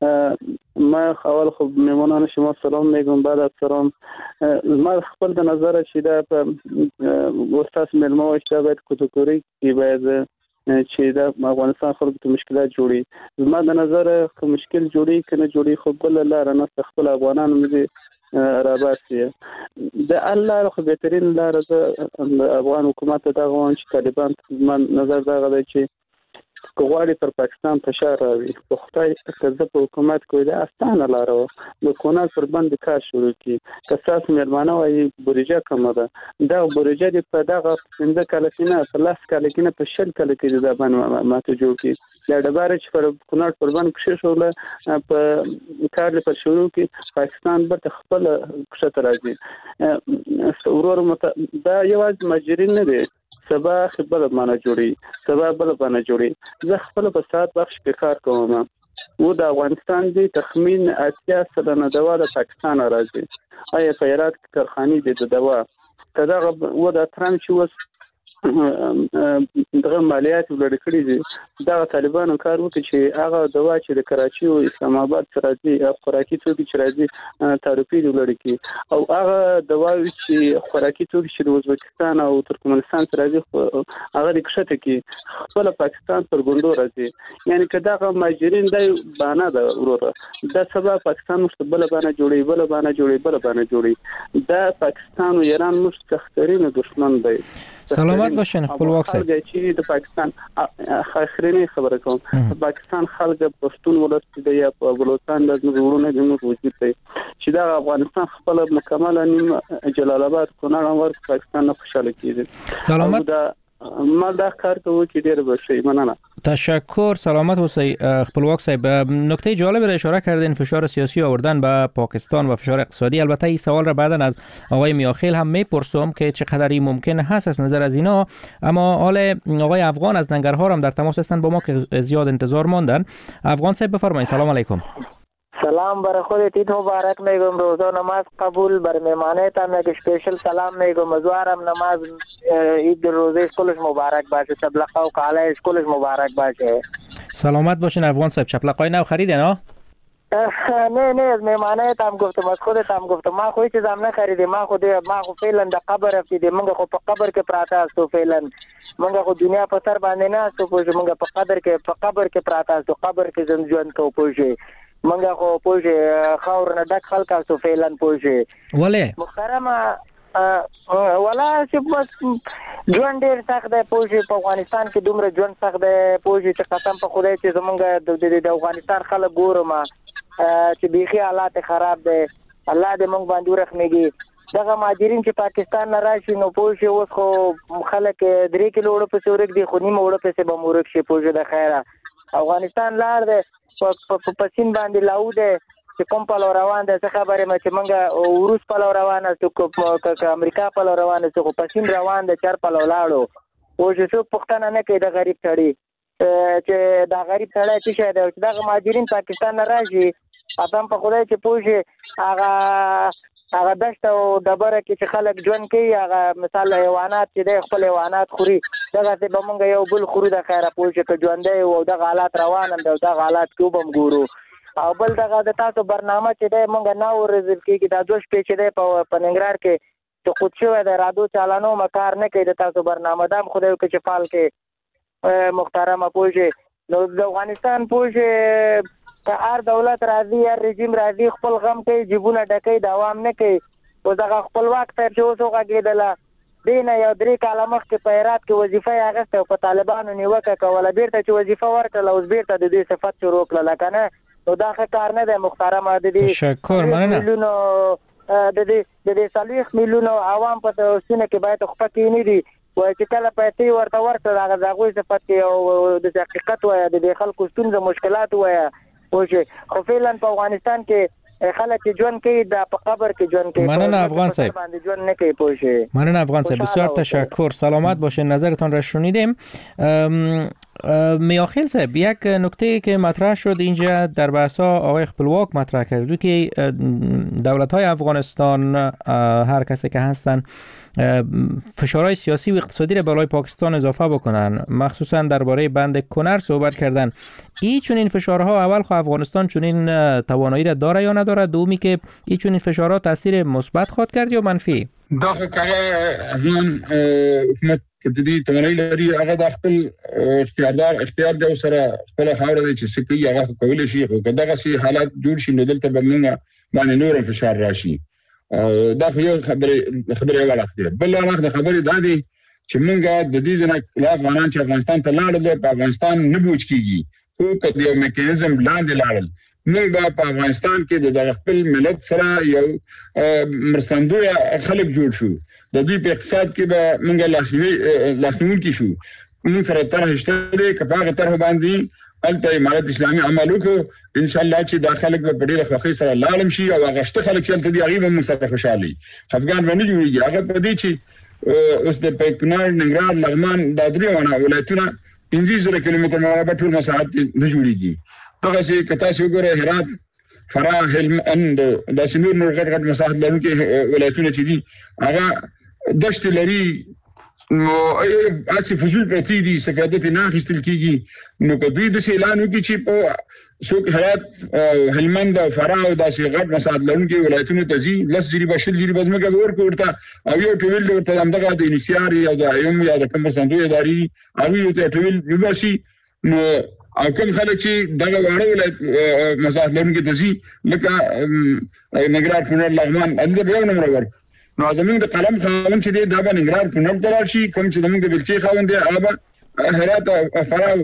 ما اول خب میهمانان شما سلام میگم. بعد از سلام ما خپل د نظر چې دا استاد ملما وشته باید کتوکوری کی باید چې د افغانستان خلکو ته مشکلات جوړي. زما د نظر که مشکل جوړي کنه جوړي خو بل لار نه خپل افغانانو دې رابطه د الله خو بهترین لار د افغان حکومت ته دا غوښتنه چې طالبان من نظر دا غواړي چې کوغواړي پر پاکستان فشار راوي. په خدای که په حکومت کوي د استانه لارو د کونال پر باندې کار شروع کی که تاسو مېرمانه وایي بورجا کومه ده دا بورجا د په دغه څنګه کله سینه ثلاث کله کې نه په شل کله کې د باندې ماته جوړ کی دا ډبره چې پر کونال پر باندې کښې شوله په کار پر شروع کی پاکستان به خپل کښته راځي. ورور دا یوازې مجرین نه دي، سبا خبره باندې جوړي، سبا بل باندې جوړي. زه خپل په سات بخش کې کار کوم و د افغانستان دی تخمین اتیا سلنه دوا د پاکستان راځي. آیا په هرات کې کارخانې دي د دوا تدغه و د ترام چې وس دغه مالیات ولر کړی دي دا طالبانو کار وکړي چې هغه دوا چې د کراچي او اسلام آباد سره دي خوراکي توکي چې راځي تعرفي ولر کی او هغه دوا چې خوراکي توکي چې د ازبکستان او ترکمنستان سره دي هغه د کښته کې خپل پاکستان پر ګوندو راځي. یعنی که دا ماجرین د باندې دا وروره دا سبا پاکستان مستقبل باندې جوړي بل باندې جوړي بل باندې جوړي دا پاکستان او ایران مستخرین دشمن دی. سلامت باشین خپلواک صاحب. چې د پاکستان اخرینی خبره کوم پاکستان خلک پښتون ولست دی یا په بلوچستان د زموږ د موږ وجود دی چې دا افغانستان خپل مکمل نیم جلال آباد کونړ اور پاکستان نه خوشاله کیږي. سلامت ما دا کار کوي چې ډیر بشي مننه. تشکر. سلامت اوسید خپلواک صاحب. نکته جالب را اشاره کردین، فشار سیاسی آوردن به پاکستان و فشار اقتصادی. البته این سوال را بعداً از آقای میاخیل هم میپرسم که چقدر این ممکن هست از نظر از اینا. اما حال آقای افغان از ننگرهار هم در تماس هستند با ما که زیاد انتظار ماندن. افغان صاحب بفرمایید. سلام علیکم. سلام بر خودت، عید مبارک میگم، روزه نماز قبول، بر مهمانیت هم یک اسپیشل سلام میگم، امیدوارم نماز عید روزه اسکولش مبارک باشه، چپلقه و کاله اسکولش مبارک باشه. سلامت باشین افغان صاحب. چپلقای نو خریدین ها؟ نه نه از مهمانیت هم گفتم، از خودت هم گفتم، ما خو هیچ هم نخریدیم، ما خو ما خو فعلا د قبر رفتیم، موږ خو په قبر کې پراته استو، فعلا موږ خو دنیا په سر باندې نه استو، پوه موږ په قبر کې په قبر کې پراته استو، قبر کې زم ژوند کو پوه منګه خو پوجي خاور نه ډک خلک تاسو فعلن پوجي ولې محترمه ولا چې بس ژوند ډیر سخت دی پوجي په افغانستان کې دومره ژوند سخت دی پوجي چې قسم په خدای چې زمونږ د افغانستان خلک ګورم چې بيخي حالات خراب دي، الله دې موږ باندې ورخمېږي. دغه مهاجرین چې پاکستان نه راشي نو پوجي اوس خو خلک درې کیلو وړ په سورک دي، خو نیمه وړ په سبا مورک شي پوجي د خیره افغانستان لار دی په پسین باندې لاوده چې کوم په روان ده. څه خبره مې چې منګه روس په روان است او امریکا په روان است، خو پسین روان ده چر په لاړو او چې څو پښتنه نه کوي د غریب سړی چې دا غریب سړی چې شه ده چې د مهاجرین پاکستان نه راځي. اتم په خدای چې پوجي هغه هغه دشت او دبره کې چې خلک ژوند کوي، هغه مثال حیوانات چې د خپل حیوانات خوري، دغه څه به مونږ یو بل خوري د خیره پوجي کې ژوندې او د حالات روان هم د حالات کې وبم ګورو. او بل دغه د تاسو برنامه چې د مونږ نه ورزل کېږي د دوه شپې چې د په ننګرهار کې چې خود شو د رادو چالانو مکار نه کوي د تاسو برنامه دام خدای کې چې فعال کې محترمه پوجي. نو د افغانستان پوجي که هر دولت راځي هر رژیم راځي خپل غم کوي، جیبونه ډکوي، د عوام نه کوي. او دغه خپلواک تر چې اوس وغږېدله دین یو درې کاله مخکې په هرات کې وظیفه یې اخیسته او په طالبانو نیوکه کوله، بیرته چې وظیفه ورکړله اوس بیرته د دې صفت شروع کړله که نه. نو دا ښه کار نه دی محترمه. د دې تشکر مننه. میلیونو د دې د دې څلوېښت میلیونو عوام په سینه کې باید خفه کې نه دي، وایي چې کله پیسې ورته ورکړه هغه د هغوی صفت کې او د حقیقت وایه د دې خلکو ستونزه مشکلات وایه پوه. خو فعلا په افغانستان کې خلک ژوند کوي د په قبر کې ژوند کوي. مننه افغان صاحب. باندې ژوند نه کوي پوه. مننه افغان صاحب، بسیار تشکر. سلامت باشین. نظرتان را شنیدیم. میاخیل صاحب، یک نکته که مطرح شد اینجا در بحثا آقای خپلواک مطرح کرد که دولت‌های افغانستان هر کسی که هستن فشارهای سیاسی و اقتصادی را بالای پاکستان اضافه بکنن، مخصوصا درباره بند کنر صحبت کردن. این چون این فشارها اول خو افغانستان چون این توانایی را داره یا نداره؟ دومی که این چون این فشارها تاثیر مثبت خواهد کرد یا منفی؟ دا خو کله افغان حکومت د دې توانایي لري هغه د خپل اختیاردار اختیار دی او سره خپل خاور دی چې سکی هغه کول شي. خو دغه سي حالات جوړ شي نو دلته به موږ باندې نور فشار راشي. دا خو یو خبره خبره ولا خبره بل نه د خبره دا دی چې موږ د دې ځنه افغانان چې افغانستان ته لاړل په افغانستان نه بوج کیږي، خو کله یو میکانیزم لاندې لاړل موږ په افغانستان کې د خپل ملت سره یو مرستندوی خلک جوړ شو، د دوی په اقتصاد کې به موږ لاسنیوي لاسنیوي کې شو. موږ سره طرح شته دی که په هغه طرح باندې البته امارت اسلامي عمل وکړو، ان شاء الله چې داخله به ډیره خوښي سره لاړم شي او هغه شته خلک چې تل دی هغه موږ سره خوشالي. افغان باندې جوړیږي هغه په دې چې اوس د پیکونار ننګرهار لغمان د درې ونه ولایتونه پنځه زره کیلومتر مربع ټول مساحت نه جوړیږي. دغه چې کتا چې وګوره هرات، فراه، هلمند د سنور نور غټ غټ مساحت لرونکي ولایتونه چې دي هغه دشت لري نو اسی فزول پرتی دي استفاده نه اخیستل کیږي. نو کدوې د اعلان وکړي چې په څوک هرات، هلمند او فراه او داسې غټ مساحت لرونکي ولایتونه ته ځي لس جری بشل جری بزمګه ورکو ورته او یو ټویل ورته همدغه د انسیار یا د ایم یا د کوم صندوق اداري هغه یو ټویل وباسي. نو او کوم خلک چې دغه واړه ولایت مساحت لرونکي ته ځي لکه ننګرهار، کونړ، لغمان دلته به یو نمبر ورک. نو زموږ د قلم خاوند چې دی دا به ننګرهار، کونړ ته راشي، کوم چې زموږ د بلچي خاوند دی هغه به هرات او فراه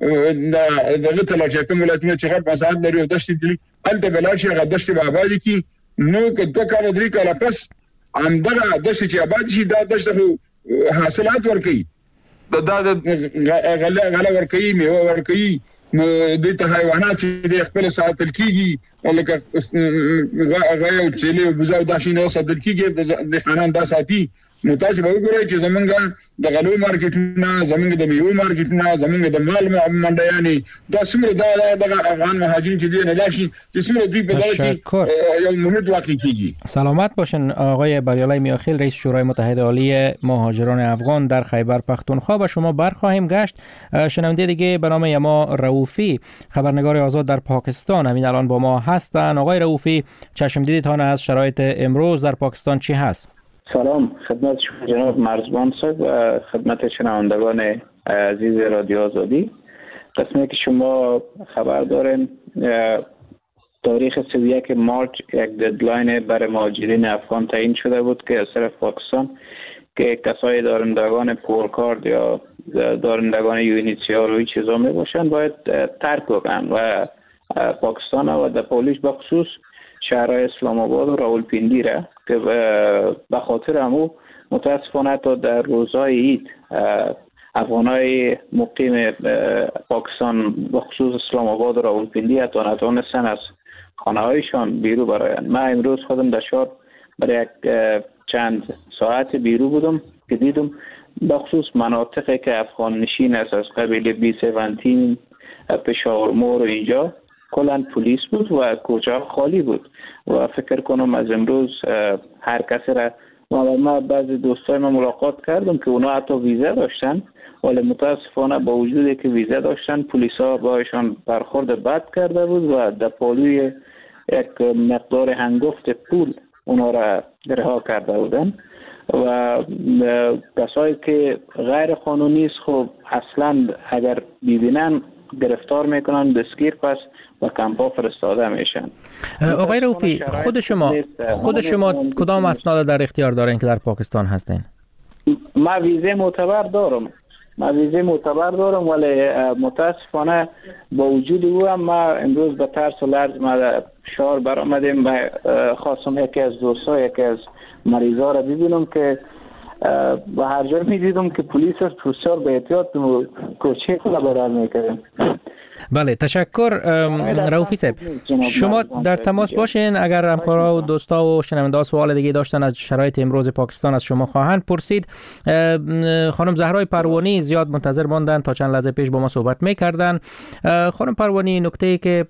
دغه ته لاړ شي. کوم ولایتونه چې غټ مساحت لري او دشت دي هلته به لاړ شي، هغه دشت به آباد کړي. نو که دوه کاله درې کاله پس همدغه دشت چې آباد شي دا دشت حاصلات ورکوي. دا غله غله ورکوي میوه ورکوي نو د ته حیوانات چې د خپل ساتل کیږي لکه غیا او چيلي او بوزاو د شینو ساتل کیږي د خانان د ساتي نو تاسو به وګورئ چې زمونږ د غلو مارکیټونه زمونږ د میوه مارکیټونه زمونږ د مال منډیانې دا څومره د افغان مهاجرین چې دي نه لاشي چې څومره دوی په دغه کې یو مهمت واقع کیږي. سلامت باشن آقای بریالای میاخیل رئیس شورای متحد عالی مهاجران افغان در خیبر پختونخوا. به شما برخواهیم گشت. شنونده دیگه به نام یما رؤوفی خبرنگار آزاد در پاکستان همین الان با ما هستن. آقای رؤوفی چشم دیدتان از شرایط امروز در پاکستان چی هست؟ سلام خدمت شما جناب مرزبان صاحب و خدمت شنوندگان عزیز رادیو آزادی. قسمی که شما خبر دارین تاریخ سی و یک مارچ یک ددلاین برای مهاجرین افغان تعیین شده بود که از طرف پاکستان که کسای دارندگان پولکارد یا دارندگان یونیسیار و این چیزا می باشن باید ترک بکنن و پاکستان و در پولیش بخصوص شهرهای اسلام آباد و راولپیندی را که به خاطر همو متاسفانه تا در روزهای عید افغانای مقیم پاکستان بخصوص اسلام آباد و راولپیندی حتی نتوانستن از خانه هایشان بیرو براین. من امروز خودم در شهر برای یک چند ساعت بیرو بودم که دیدم بخصوص مناطقی که افغان نشین است از قبیل بی سیونتین پشاور مور و اینجا کلان پلیس بود و کوچه خالی بود و فکر کنم از امروز هر کسی را ما بعضی دوستای من ملاقات کردم که اونا حتی ویزا داشتن ولی متاسفانه با وجودی که ویزا داشتن پلیس ها باشان برخورد بد کرده بود و در پالوی یک مقدار هنگفت پول اونا را رها کرده بودن و کسایی که غیر قانونی است خب اصلا اگر ببینن گرفتار میکنن دستگیر پس و کمپا فرستاده میشن. آقای رؤوفی خود شما خود شما کدام اسناد در اختیار دارین که در پاکستان هستین؟ ما ویزه معتبر دارم ما ویزه معتبر دارم ولی متاسفانه با وجود او هم ما امروز به ترس و لرز ما شهر برآمدیم و خواستم یکی از دوستا یکی از مریضا را ببینم که و هر جا می دیدم که پلیس از بسیار به احتیاط کوچه خلا برار میکردن. بله تشکر رؤوفی صاحب. شما در تماس باشین اگر همکارا و دوستا و شنونده ها سوال دیگه داشتن از شرایط امروز پاکستان از شما خواهند پرسید. خانم زهرای پروانی زیاد منتظر ماندن تا چند لحظه پیش با ما صحبت میکردن. خانم پروانی نکته‌ای که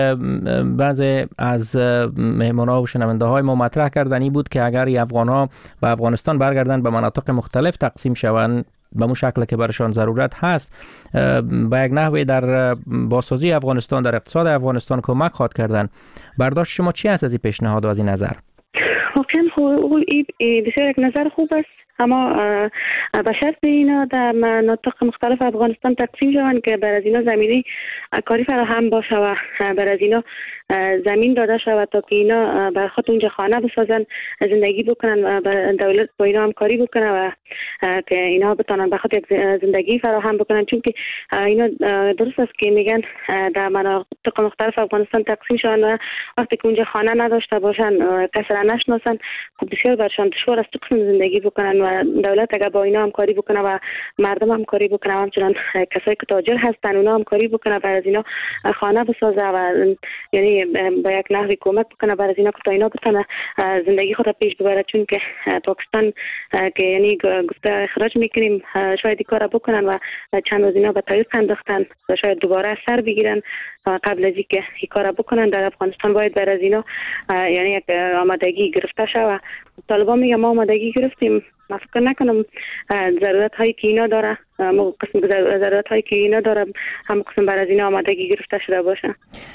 بعضی از مهمان‌ها و شنونده های ما مطرح کردن این بود که اگر افغان‌ها به افغانستان برگردن به مناطق مختلف تقسیم شوند به مو شکل که برشان ضرورت هست با یک نحوی در بازسازی افغانستان در اقتصاد افغانستان کمک خواهد کردن. برداشت شما چی است از این پیشنهاد و از این نظر؟ واقعا این بسیار یک نظر خوب است اما به شرط اینا در مناطق مختلف افغانستان تقسیم شوند که بر از اینا زمینی کاری فراهم باشه و بر از اینا زمین داده شود تا که اینا بر خود اونجا خانه بسازن زندگی بکنن و دولت با اینا همکاری بکنه و که اینا بتونن به خود یک زندگی فراهم بکنن چون که اینا درست است که میگن در مناطق مختلف افغانستان تقسیم شوند و وقتی که اونجا خانه نداشته باشن کسی را نشناسن خب بسیار برشان دشوار است قسم زندگی بکنن و دولت اگر با اینا همکاری بکنه و مردم همکاری بکنه و همچنان کسایی که تاجر هستن اونا همکاری بکنه بر از اینا خانه بسازه و یعنی با یک نحوی کمک بکنه بر از اینا که تا اینا بتونه زندگی خود پیش ببره چون که پاکستان که یعنی گفته اخراج میکنیم شاید این کار بکنن و چند روز اینا به طریق انداختن و شاید دوباره سر بگیرن قبل از اینکه این کار بکنن در افغانستان باید بر از اینا یعنی یک آمادگی گرفته شود. طالبان میگه ما آمادگی گرفتیم ما فکر نکنم ضرورت هایی که اینا داره ما قسم ضرورت هایی که اینا داره هم قسم بر از اینا آمادگی گرفته شده باشه.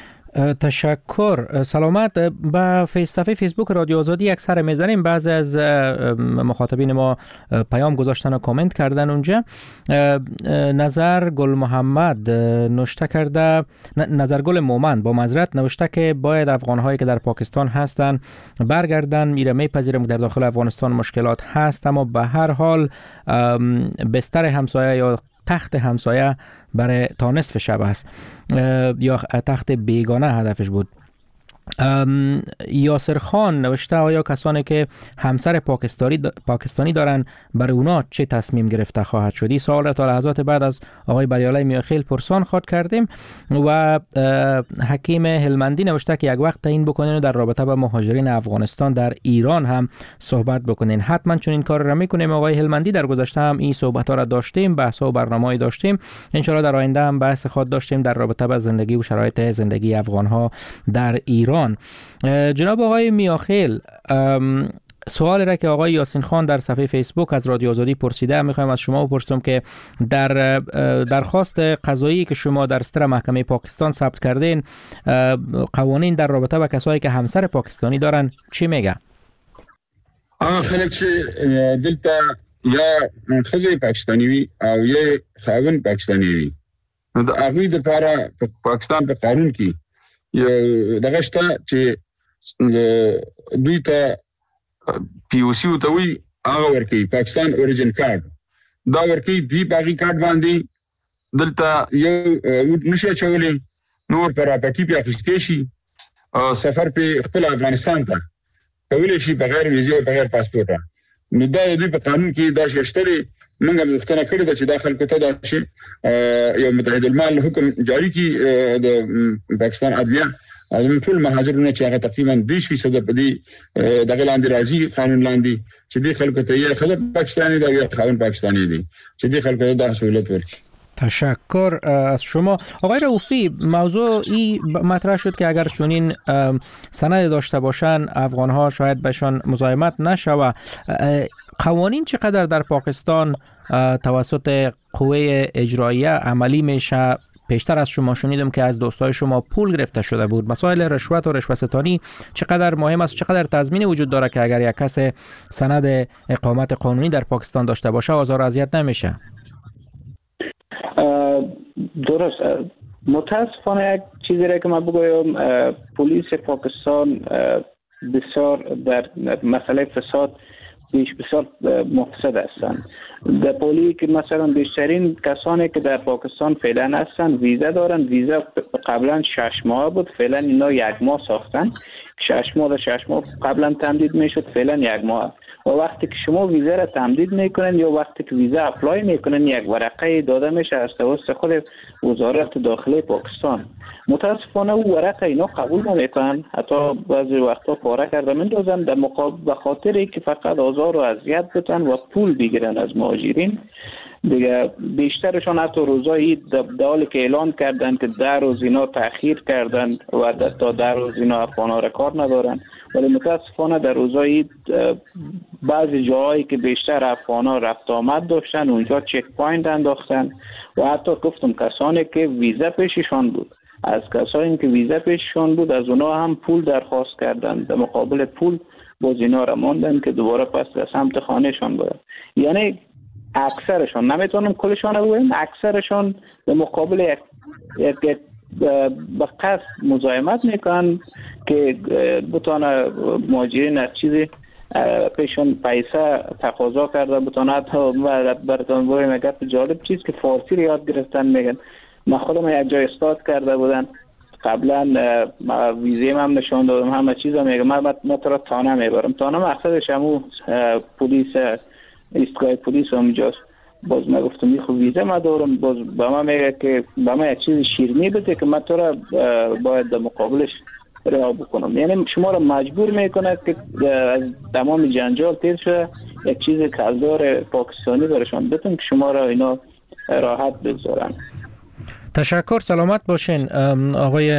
تشکر. سلامت. با صفحه فیسبوک رادیو آزادی یک سر میزنیم. بعضی از مخاطبین ما پیام گذاشتن و کامنت کردن اونجا. نظر گل محمد نوشته کرده نظر گل مومن با معذرت نوشته که باید افغان‌هایی که در پاکستان هستند برگردن. میره میپذیرم که در داخل افغانستان مشکلات هست اما به هر حال بستر همسایه یا تخت همسایه برای تا نصف شب است یا تخت بیگانه هدفش بود. یاسر خان نوشته آیا کسانی که همسر پاکستانی پاکستانی دارن برای اونا چه تصمیم گرفته خواهد شد؟ این سوال را تا لحظات بعد از آقای بریالای میاخیل پرسان خواد کردیم. و حکیم هلمندی نوشته که یک وقت تعیین بکنین و در رابطه با مهاجرین افغانستان در ایران هم صحبت بکنین. حتما چون این کار را میکنیم. آقای هلمندی در گذشته هم این صحبت ها را داشتیم، بحث ها و برنامه‌ای داشتیم، ان شاء الله در آینده هم بحث خود داشتیم در رابطه با زندگی و شرایط زندگی افغان ها در ایران. جناب آقای میاخیل، سوالی را که آقای یاسین خان در صفحه فیسبوک از رادیو آزادی پرسیده میخوایم از شما بپرسم که در درخواست قضایی که شما در ستر محکمه پاکستان ثبت کردین، قوانین در رابطه با کسایی که همسر پاکستانی دارن چی میگه؟ هغه خلک چې دلته یا ښځې پاکستاني وي او یا خاوند پاکستاني وي، نو د هغوی دپاره په پاکستان په قانون کې یو دغه شته چې دوی ته پی او سی ته وایي، هغه ورکوي پاکستان اوریجن کارډ. دا ورکوي دوی په هغې کارډ باندې دلته یو نشي اچولی، نور په راپکي پې اخیستی شي او سفر پې خپل افغانستان ته کولی شي بغیر ویزې او بغیر پاسپورټه. نو دا د دوی په قانون کې دا شی شته دی. موږ هم غوښتنه کړې ده چې دا خلکو ته دا شي یو متحد المال حکم جاری کړي د پاکستان عدلیه، زموږ ټول مهاجرونه چې هغه تقریبا دېرش فیصده په دې دغه لاندې راځي قانون لاندې چې دې خلکو ته یا ښځه پاکستاني ده یا خاوند پاکستاني دی چې دې خلکو ته دا سهولت ورکړي. تشکر از شما. آقای رؤوفی، موضوع ای مطرح شد که اگر چنین سند داشته باشن افغان ها شاید بهشان مزاحمت نشوه. قوانین چقدر در پاکستان توسط قوه اجراییه عملی میشه؟ پیشتر از شما شنیدم که از دوستای شما پول گرفته شده بود. مسائل رشوت و رشوه ستانی چقدر مهم است؟ چقدر تضمین وجود داره که اگر یک کس سند اقامت قانونی در پاکستان داشته باشه آزار و اذیت نمیشه؟ درست. متاسفانه یک چیزی را که من بگویم، پلیس پاکستان بسیار در مسئله فساد بیش بسیار مفسد هستند. در پولی که مثلا بیشترین کسانی که در پاکستان فعلا هستند ویزا دارن. ویزا قبلا شش ماه بود، فعلا اینا یک ماه ساختن. شش ماه و شش ماه قبلا تمدید میشد، فعلا یک ماه. و وقتی که شما ویزا را تمدید میکنن یا وقتی که ویزا اپلای میکنن یک ورقه داده میشه از توسط خود وزارت داخلی پاکستان. متاسفانه او ورقه اینا قبول نمیکنن، حتی بعضی وقتا پاره کرده میندازن در مقابل به خاطر که فقط آزار و اذیت بتن و پول بگیرن از مهاجرین. دیگه بیشترشون حتی روزای در حالی که اعلان کردن که در روز اینا تأخیر کردن و تا در روز اینا افغانا را کار ندارن، ولی متاسفانه در روزای بعضی جاهایی که بیشتر افغانا رفت آمد داشتن اونجا چک پوینت انداختن و حتی گفتم کسانی که ویزا پیششان بود، از کسانی که ویزا پیششان بود از اونا هم پول درخواست کردن، در مقابل پول باز اینا را ماندن که دوباره پس به سمت خانهشان برن. یعنی اکثرشان، نمیتونم کلشان رو بگم، اکثرشان به مقابل یک, یک به قصد مزاحمت میکنن که بتونه مهاجرین از چیزی پیشون پیسه تقاضا کرده بتونه. حتی براتون بگم یک گپ جالب چیز که فارسی رو یاد گرفتن میگن. من خودم یک جای استاد کرده بودن قبلا، ویزه هم نشان دادم، همه چیز هم میگم. من تو تانه میبرم، تانه مقصدش همون پلیس ایستگاه پلیس اونجاست. باز من گفتم می خب ویزا ما دارم، باز به من میگه که به من یک چیز شیرینی بده که من تو را باید در مقابلش رها بکنم. یعنی شما را مجبور میکنه که از تمام جنجال تیر شده یک چیز کلدار پاکستانی برشان بتون که شما را اینا راحت بگذارن. تشکر، سلامت باشین. آقای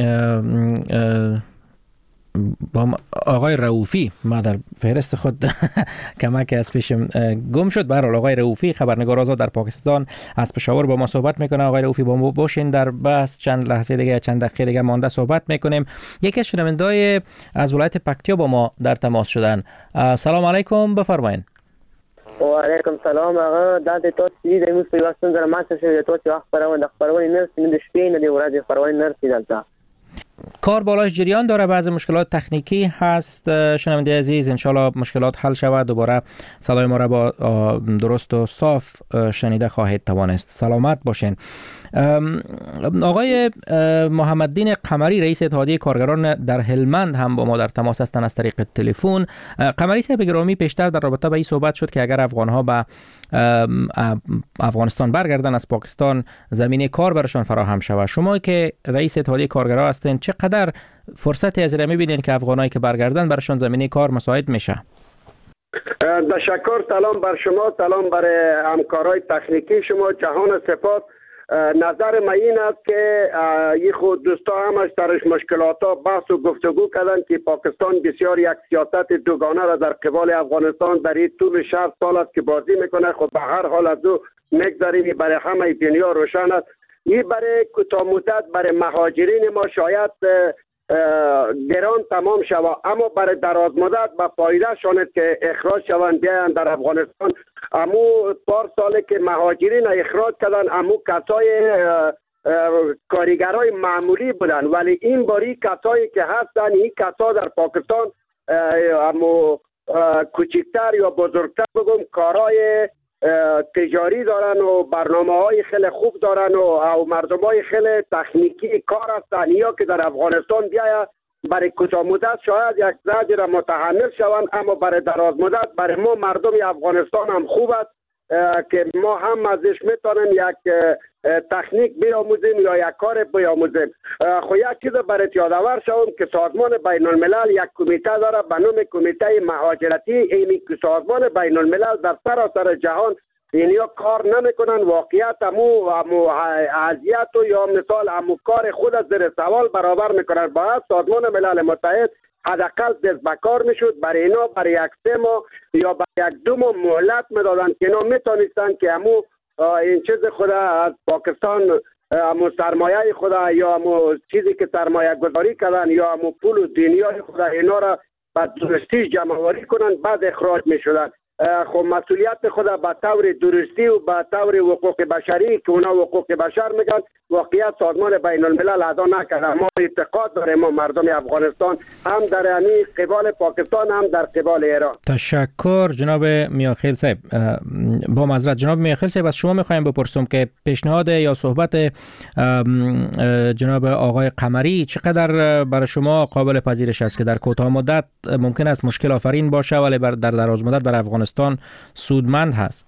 با آقای رؤوفی، ما در فهرست خود کمک از پیشم گم شد. به هر حال آقای رؤوفی خبرنگار آزاد در پاکستان از پشاور با ما صحبت میکنه. آقای رؤوفی با ما باشین، در بس چند لحظه دیگه چند دقیقه دیگه مانده صحبت میکنیم. یکی از شنونده‌های از ولایت پکتیا با ما در تماس شدن. سلام علیکم، بفرمایید. و علیکم سلام. آقا دا ته چې د موږ په واسطه سره ماته شوی ته چې وخت پرونه د خبرونې نرسي د شپې نه دی ورځې خبرونه نرسي دلته کار بالاش جریان داره. بعضی مشکلات تکنیکی هست. شنونده عزیز، انشالله مشکلات حل شود، دوباره صدای ما را با درست و صاف شنیده خواهید توانست. سلامت باشین. آقای محمددین قمری رئیس اتحادیه کارگران در هلمند هم با ما در تماس هستند از طریق تلفن. قمری صاحب گرامی، پیشتر در رابطه با این صحبت شد که اگر افغان‌ها به افغانستان برگردن از پاکستان زمینه کار برشان فراهم شود. شما که رئیس اتحادیه کارگران هستین چقدر فرصتی از این می‌بینید که افغانایی که برگردن برشان زمینه کار مساعد میشه؟ تشکر، سلام بر شما، سلام بر همکارای تکنیکی شما، جهان سپاس. نظر من این است که این خود دوستا همش سرش مشکلات ها بحث و گفتگو کردن که پاکستان بسیار یک سیاست دوگانه را در قبال افغانستان در این طول شصت سال است که بازی میکنه. خود به هر حال از او نگذاریم، برای همه دنیا روشن است. این برای کوتاه مدت برای مهاجرین ما شاید گران تمام شود، اما برای دراز مدت به فایده شاند که اخراج شوند بیاین در افغانستان. امو پار ساله که مهاجرین اخراج کردن، امو کسای کارگرای معمولی بودن، ولی این باری کسایی که هستن این کسا در پاکستان امو کوچکتر یا بزرگتر بگم کارای تجاری دارن و برنامه های خیلی خوب دارن و, و مردم های خیلی تکنیکی کار هستن. یا که در افغانستان بیاید برای کوتاه مدت شاید یک زجر متحمل شوند، اما برای دراز مدت برای ما مردم افغانستان هم خوب است که ما هم ازش میتونیم یک تکنیک بیاموزیم یا یک کار بیاموزیم. خو یک چیز برای یادآور شوم که سازمان بین الملل یک کمیته داره به نام کمیته مهاجرتی. این سازمان بین الملل در سراسر جهان اینیا کار نمیکنن، واقعیت امو امو اذیت و یا مثال امو کار خود از زیر سوال برابر میکنن. باید سازمان ملل متحد حداقل دست بکار میشد برای اینا برای یک سه ماه یا برای یک دو ماه مهلت میدادن که اینا میتونستن که امو این چیز خود از پاکستان امو سرمایه خود یا امو چیزی که سرمایه گذاری کردن یا امو پول و دنیای خود اینا را به درستی جمع آوری کنن، بعد اخراج میشدن. خب مسئولیت خود به طور درستی و به طور حقوق بشری که اونا حقوق بشر میگن واقعیت سازمان بین الملل ادا نکرده. ما اعتقاد داریم ما مردم افغانستان هم در امی قبال پاکستان هم در قبال ایران. تشکر جناب میاخیل صاحب. با معذرت جناب میاخیل صاحب، از شما میخوایم بپرسم که پیشنهاد یا صحبت جناب آقای قمری چقدر برای شما قابل پذیرش است که در کوتاه مدت ممکن است مشکل آفرین باشه ولی در دراز مدت برای افغانستان سودمند هست؟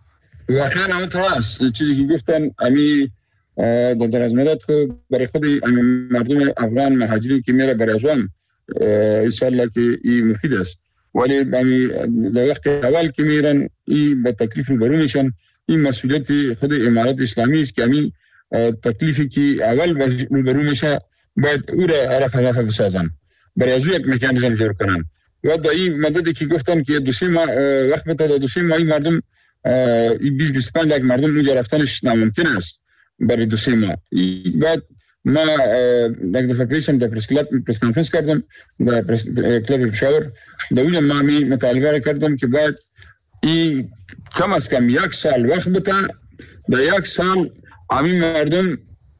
واقعا همونطور است. چیزی که گفتن امی در دراز مدت برای خود مردم افغان مهاجرین که میره برای ازوان انشالله که این مفید است، ولی در وقت اول که میرن این به تکلیف روبرو میشن. این مسئولیت خود امارات اسلامی است که امی تکلیفی که اول روبرو میشه باید او را هدف هدف بسازن، برای از او یک مکانیزم جور کنن. و در این مدتی که گفتن که دو سه ماه وقت بتا دو سه ماه این مردم بیست بیست و پنج لک مردم اونجا رفتنش ناممکن است برای دو سه ماه. بعد ما یک دفعه پیشم در پرس کلاب پرس کانفرنس کردم در پرس کلاب پشاور، در اونجا ما می مطالبه کردم که باید این کم از کم یک سال وقت بتا، در یک سال همین مردم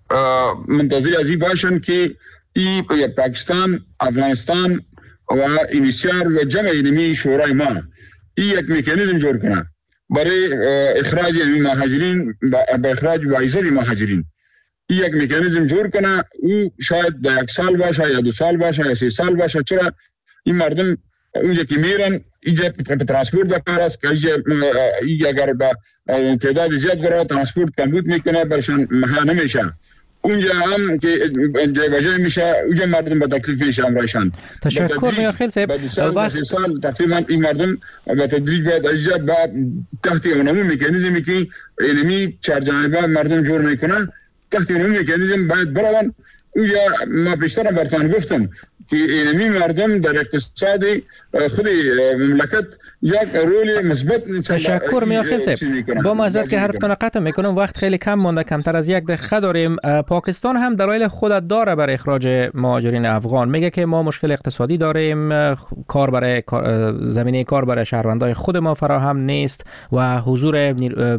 منتظر از این باشن که این پاکستان، افغانستان و انیسیار و جمع اینمی شورای ما این یک مکانیزم جور کنه برای اخراج این مهاجرین، به اخراج و عزت مهاجرین. این یک مکانیزم جور کنه. او شاید در یک سال باشه یا دو سال باشه یا سه سال باشه. چرا این مردم اونجا که میرن اینجا ترانسپورت بکار است که اینجا اگر به تعداد زیاد برای ترانسپورت کمبود میکنه برشان مها نمیشه. اونجا هم که جای بجای میشه اونجا مردم به تکلیف میشه امرایشان. تشکر میاخیل صاحب. بعد سال تقریبا این مردم به تدریج باید از اینجا به تحت اونمون مکانیزمی که اینمی چهار جانبه مردم جور میکنه تحت اونمون مکانیزم باید برون. اونجا ما پیشتر برتان گفتم که اینمی مردم در اقتصاد خود مملکت یک رول مثبت. تشکر میاخیل صاحب. با معذرت که حرفتان قطع میکنم، وقت خیلی کم مونده، کمتر از یک دقیقه داریم. پاکستان هم دلایل خودت داره برای اخراج مهاجرین افغان. میگه که ما مشکل اقتصادی داریم، کار برای زمینه کار برای شهروندای خود ما فراهم نیست و حضور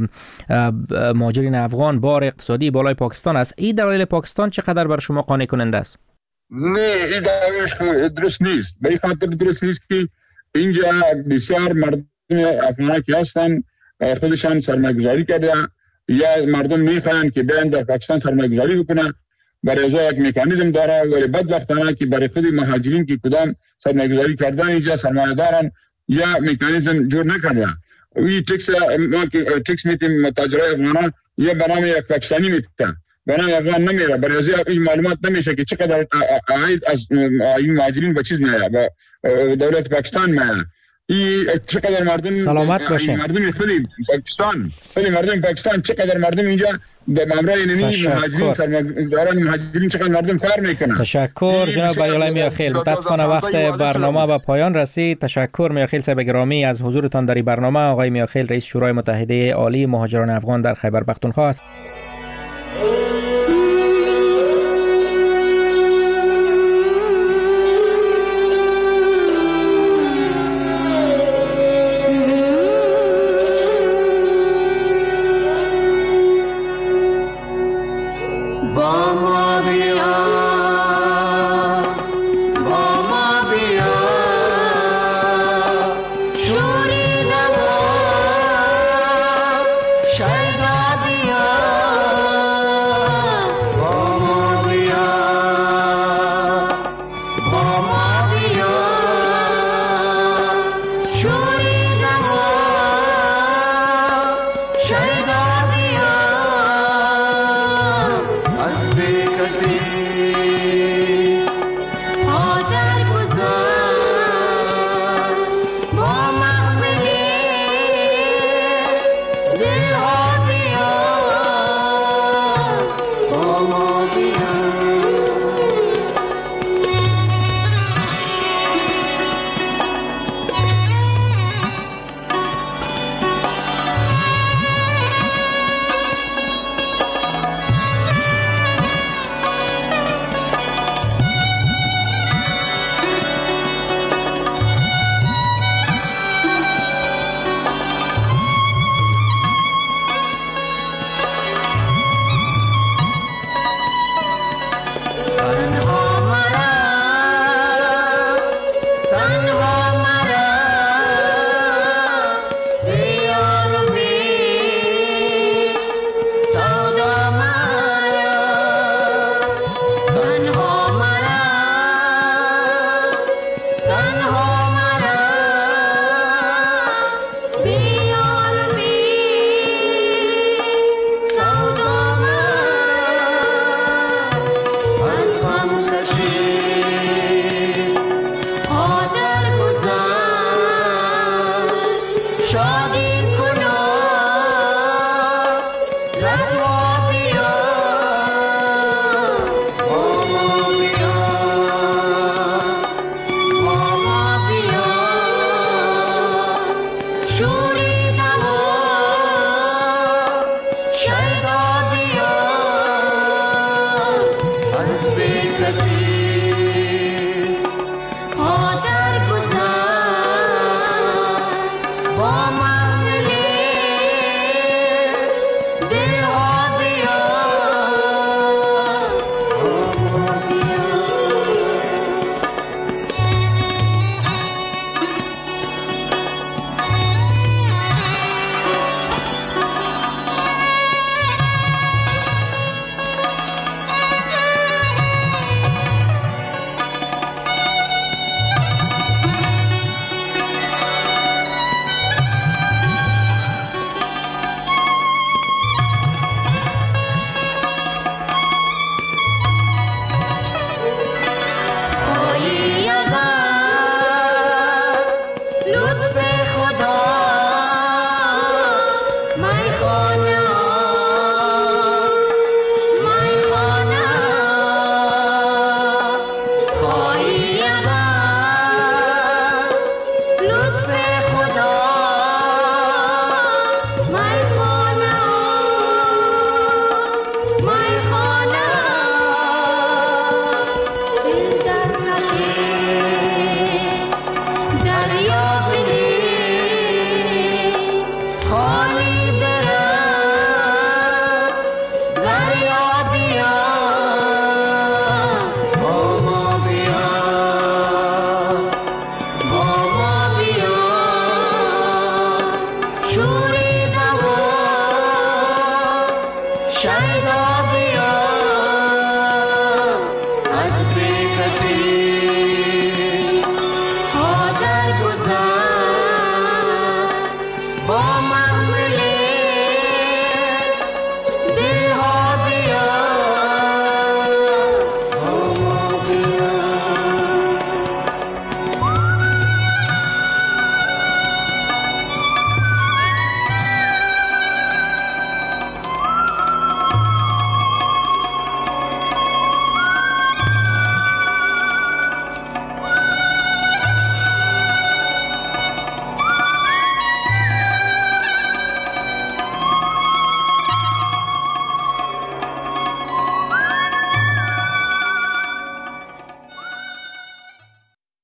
مهاجرین افغان بار اقتصادی بالای پاکستان است. این دلایل پاکستان چقدر برای شما قانع کننده است؟ نه، این دلایلش درست نیست. به این خاطر درست نیست که اینجا بسیار مردم افغان که هستن خودشان سرمایه‌گذاری کرده یا مردم میفهمن که بیان در پاکستان سرمایه گذاری بکنن. برای ازا یک مکانیزم داره ولی بدبختانه که برای خود مهاجرین که کدام سرمایه گذاری کردن اینجا سرمایه دارن یا مکانیزم جور نکردن. این تکس ما که تکس میتیم تاجرای افغانان یا برنامه یک پاکستانی میتن برنامه افغان نمیره. برای ازا این معلومات نمیشه که چقدر عاید از این مهاجرین به چیز میاد به دولت پاکستان میاد. این چقدر مردم سلامت باشین. مردم خودی پاکستان خودی مردم پاکستان چقدر مردم اینجا در ممرای نمی مهاجرین سرمایه‌داران مهاجرین چقدر مردم کار میکنن. تشکر جناب بریالای میاخیل. متاسفانه وقت برنامه به پایان رسید. تشکر میاخیل صاحب گرامی از حضورتان در این برنامه. آقای میاخیل رئیس شورای متحده عالی مهاجران افغان در خیبر پختونخوا است.